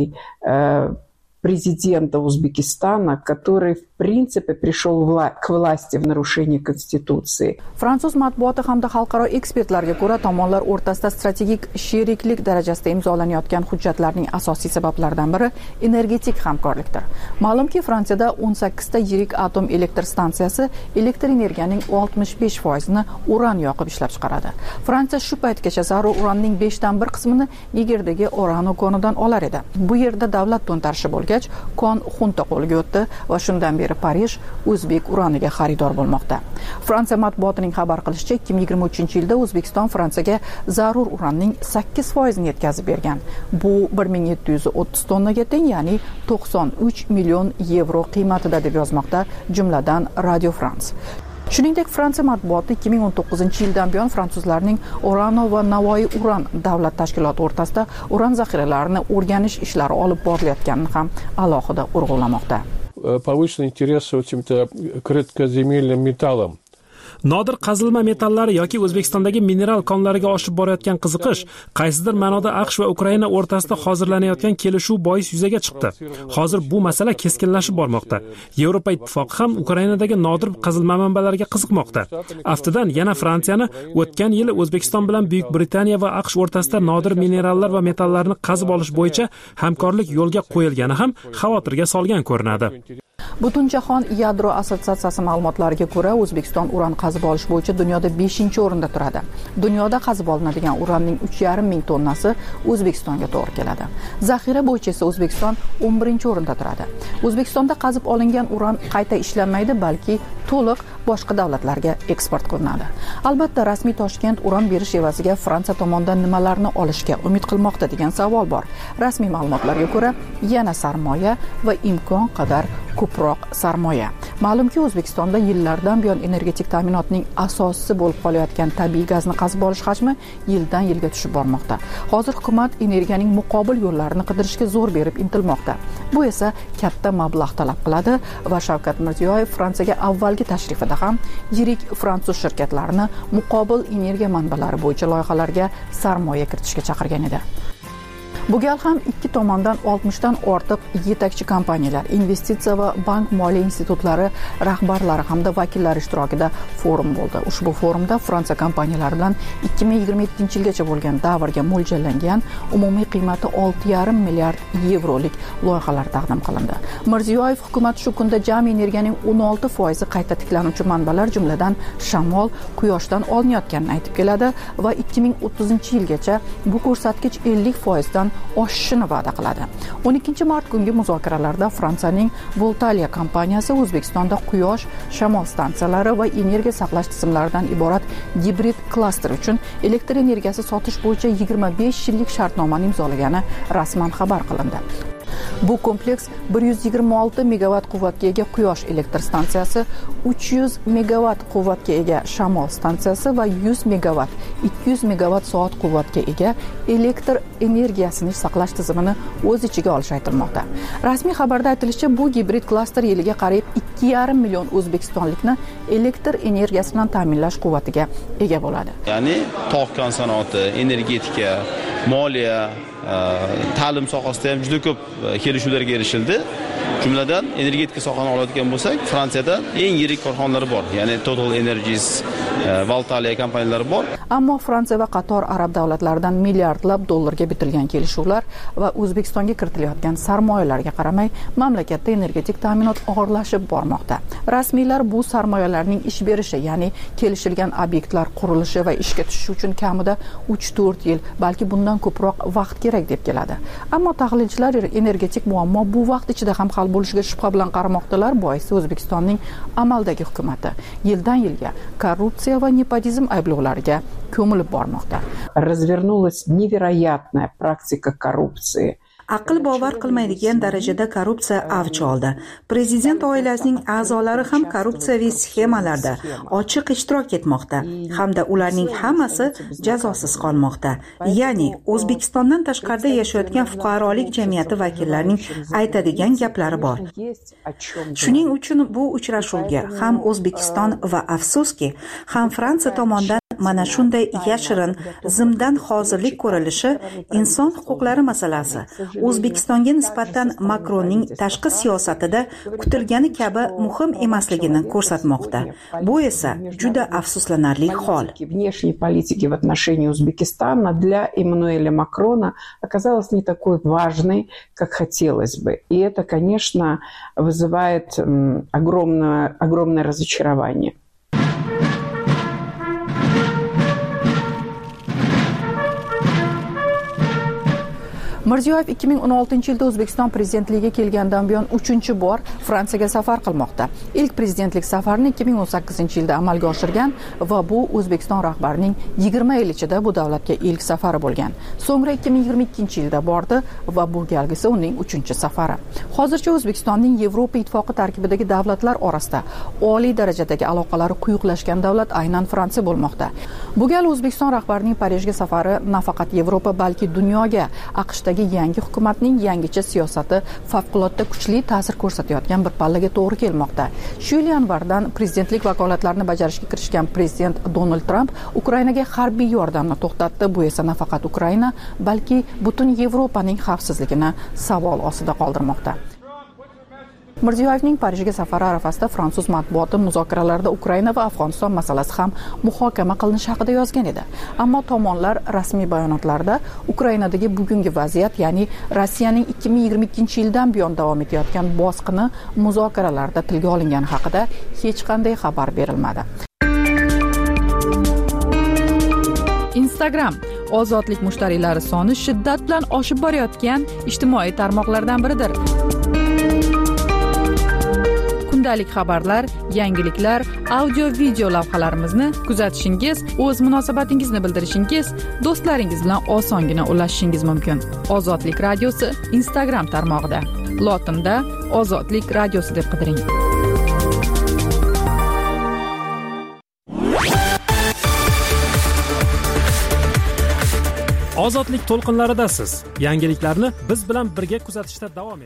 президента Узбекистана, который в принципе пришел вла- к власти в нарушении Конституции. Fransuz matbuoti hamda xalqaro ekspertlarga ko'ra, tomonlar o'rtasida strategik sheriklik darajasida imzolanayotgan hujjatlarning asosiy sabablaridan biri energetik hamkorlikdir. Ma'lumki, Fransiyada o'n sakkizta yirik atom elektr stansiyasi elektr energiyaning oltmish besh foizini uran yoqib ishlab chiqaradi. Fransiya shu paytgacha zarur uranning beshdan bir qismini Nigerdagi Orano konidan olar edi. Bu yerda davlat to'ntarishi bo'lgach, kon xunta qo'lga o'tdi va shundan beri Parij o'zbek uraniga xaridor bo'lmoqda. Fransiya matbuotining xabar qilishicha, ikki ming yigirma uchinchi yilda O'zbekiston Fransiyaga zarur uranning sakkiz foizini yetkazib bergan. Bu bir ming yetti yuz o'ttiz tonnaga teng, ya'ni to'qson uch million yevro qiymatida deb yozmoqda jumladan Radio France. Shuningdek, Fransiya matbuoti ikki ming o'n to'qqizinchi yildan buyon fransuzlarning Orano va Navoiy uran davlat tashkiloti o'rtasida uran zaxiralarini o'rganish ishlari olib borilayotganini ham alohida urg'ulamoqda. Повышенный интерес к этим-то редкоземельным металлам. Nodir qazilma metallari yoki O'zbekistondagi mineral konlariga oshib borayotgan qiziqish qaysidir ma'noda AQSh va Ukraina o'rtasida hozirlanayotgan kelishuv bois yuzaga chiqdi. Hozir bu masala keskinlashib bormoqda. Yevropa ittifoqi ham Ukrainadagi nodir qazilma manbalariga qiziqmoqda. Aftidan yana Fransiyani o'tgan yili O'zbekiston bilan Buyuk Britaniya va AQSh o'rtasida nodir minerallar va metallarni qazib olish bo'yicha hamkorlik yo'lga qo'yilgani ham xavotirga solgan ko'rinadi. Butunjahon yadro assotsiatsiyasi ma'lumotlariga ko'ra, O'zbekiston uran qazib olish bo'yicha dunyoda beshinchi o'rinda turadi. Dunyoda qazib olinadigan uranning uch yarim ming tonnasi O'zbekistonga to'g'ri keladi. Zaxira bo'yicha esa O'zbekiston o'n birinchi o'rinda turadi. O'zbekistonda qazib olingan uran qayta ishlanmaydi, balki to'liq boshqa davlatlarga eksport qilinadi. Albatta, rasmiy Toshkent uran berish evaziga Fransiya tomonidan nimalarni olishga umid qilmoqda degan savol bor. Rasmiy ma'lumotlarga ko'ra, yana sarmoya va imkon qadar ko'proq sarmoya. Ma'lumki, O'zbekistonda yillardan buyon energetik ta'minotning asosisi bo'lib qolayotgan tabiiy gazni qazib olish hajmi yildan yilga tushib bormoqda. Hozir hukumat energiyaning muqobil yo'llarini qidirishga zo'r berib intilmoqda. Bu esa katta mablag' talab qiladi va Shavkat Mirziyoyev Fransiyaga avvalgi tashrifida ham yirik fransuz shirkatlarini muqobil energiya manbalari bo'yicha loyihalarga sarmoya kiritishga chaqirgan edi. Bu gal ham ikki tomondan oltmishdan ortiq yetakchi kompaniyalar, investitsiya va bank moliya institutlari rahbarlari hamda vakillari ishtirokida forum bo'ldi. Ushbu forumda Fransiya kompaniyalari bilan ikki ming yigirma yettinchi yilgacha bo'lgan davrga mo'ljallangan umumiy qiymati olti yarim milliard yevrolik loyihalar taqdim qilindi. Mirziyoyev hukumat shu kunda jami energiyaning o'n olti foizi qayta tiklanuvchi manbalar, jumladan shamol, quyoshdan olinayotganini aytib keladi va ikki ming o'ttizinchi yilgacha bu ko'rsatkich ellik foizdan oshishini va'da qiladi. o'n ikkinchi mart kungi muzokaralarda Fransiyaning Voltalia kompaniyasi O'zbekistonda quyosh, shamol stansiyalari va energiya saqlash tizimlaridan iborat gibrid klaster uchun elektr energiyasi sotish bo'yicha yigirma besh yillik shartnomani imzolagani rasman xabar qilindi. Bu kompleks bir yuz yigirma olti megavat quvvatga ega quyosh elektr stansiyasi, uch yuz megavat quvvatga ega shamol stansiyasi va yuz megavat, ikki yuz megavat soat quvvatga ega elektr energiyasini saqlash tizimini o'z ichiga olishi aytilmoqda. Rasmiy xabarda aytilishicha, bu gibrid klaster yiliga qariyb ikki yarim million o'zbekistonlikni elektr energiyasi bilan ta'minlash quvvatiga ega bo'ladi. Ya'ni tog' kon sanoati, energetika, moliya, ta'lim sohasida ham juda ko'p kelishuvlarga erishildi. Jumladan energetika sohasini oladigan bo'lsak, Fransiyada eng yirik korxonalar bor. Ya'ni Total Energies, Voltalia kompaniyalari bor. Ammo Fransiya va qator arab davlatlaridan milliardlab dollarga bitilgan kelishuvlar va O'zbekistonga kiritilayotgan sarmoyalarga qaramay, mamlakatda energetik ta'minot og'irlashib bormoqda. Rasmiylar bu sarmoyalarning ish berishi, ya'ni kelishilgan obyektlar qurilishi va ishga tushishi uchun kamida uch to'rt yil, balki bundan ko'proq vaqt kerak deb keladi. Ammo tahlilchilar energetik muammo bu vaqt ichida ham hal bo'lishiga shubha bilan qaramoqdalar. Boisi O'zbekistonning amaldagi hukumati yildan yilga korrupsiya va nepotizm ayblovlariga ko'milib bormoqda. Развернулась невероятная практика коррупции aql bovar qilmaydigan darajada korrupsiya avj oldi. Prezident oilasining a'zolari ham korrupsiyaviy sxemalarda ochiq ishtirok etmoqda hamda ularning hammasi jazosiz qolmoqda. Ya'ni O'zbekistondan tashqarida yashayotgan fuqarolik jamiyati vakillarining aytadigan gaplari bor. Shuning uchun bu uchrashuvga ham O'zbekiston va afsuski ham Fransiya tomonidan mana shunday yashirin zimdan hozirlik ko'rilishi inson huquqlari masalasi O'zbekistonga nisbatan Makronning tashqi siyosatida kutilgani kabi muhim emasligini ko'rsatmoqda. Bu esa juda afsuslanarli hol. Внешней политики в отношении Узбекистана для Эммануэля Макрона оказалась не такой важной, как хотелось бы. И это, конечно, вызывает огромное, огромное разочарование. Mirziyoyev ikki ming o'n oltinchi yilda O'zbekiston prezidentligiga kelgandan buyon uchinchi bor Fransiyaga safar qilmoqda. Ilk prezidentlik safarini ikki ming o'n sakkizinchi yilda amalga oshirgan va bu O'zbekiston rahbarining yigirma yil ichida bu davlatga ilk safari bo'lgan. So'ngra ikki ming yigirma ikkinchi yilda bordi va bu galgisi uning uchinchi safari. Hozircha O'zbekistonning Yevropa ittifoqi tarkibidagi davlatlar orasida oliy darajadagi aloqalari quyuqlashgan davlat aynan Fransiya bo'lmoqda. Bu gal O'zbekiston rahbarining Parijga safari nafaqat Yevropa, balki dunyoga AQShdagi yangi hukumatning yangicha siyosati favqulodda kuchli ta'sir ko'rsatayotgan bir pallaga to'g'ri kelmoqda. Shu yil yanvardan prezidentlik vakolatlarini bajarishga kirishgan prezident Donald Tramp Ukrainaga harbiy yordamni to'xtatdi. Bu esa nafaqat Ukraina, balki butun Yevropaning xavfsizligini savol ostida qoldirmoqda. Mirziyoyevning Parijga safari arafasida fransuz matbuoti muzokaralarda Ukraina va Afg'oniston masalasi ham muhokama qilinishi haqida yozgan edi. Ammo tomonlar rasmiy bayonotlarda Ukrainadagi bugungi vaziyat, ya'ni Rossiyaning ikki ming yigirma ikkinchi yildan buyon davom etayotgan bosqini muzokaralarda tilga olingani haqida hech qanday xabar berilmadi. Instagram ozodlik mushtariylari soni shiddat bilan oshib borayotgan ijtimoiy tarmoqlardan biridir. Kundalik xabarlar, yangiliklar, audio-video lavhalarimizni kuzatishingiz, o'z munosabatingizni bildirishingiz, do'stlaringiz bilan osongina ulashishingiz mumkin. Ozodlik radiosi Instagram tarmog'ida. Lotinda Ozodlik radiosi deb qidiring. Ozodlik to'lqinlaridasiz. Yangiliklarni biz bilan birga kuzatishda davom eting.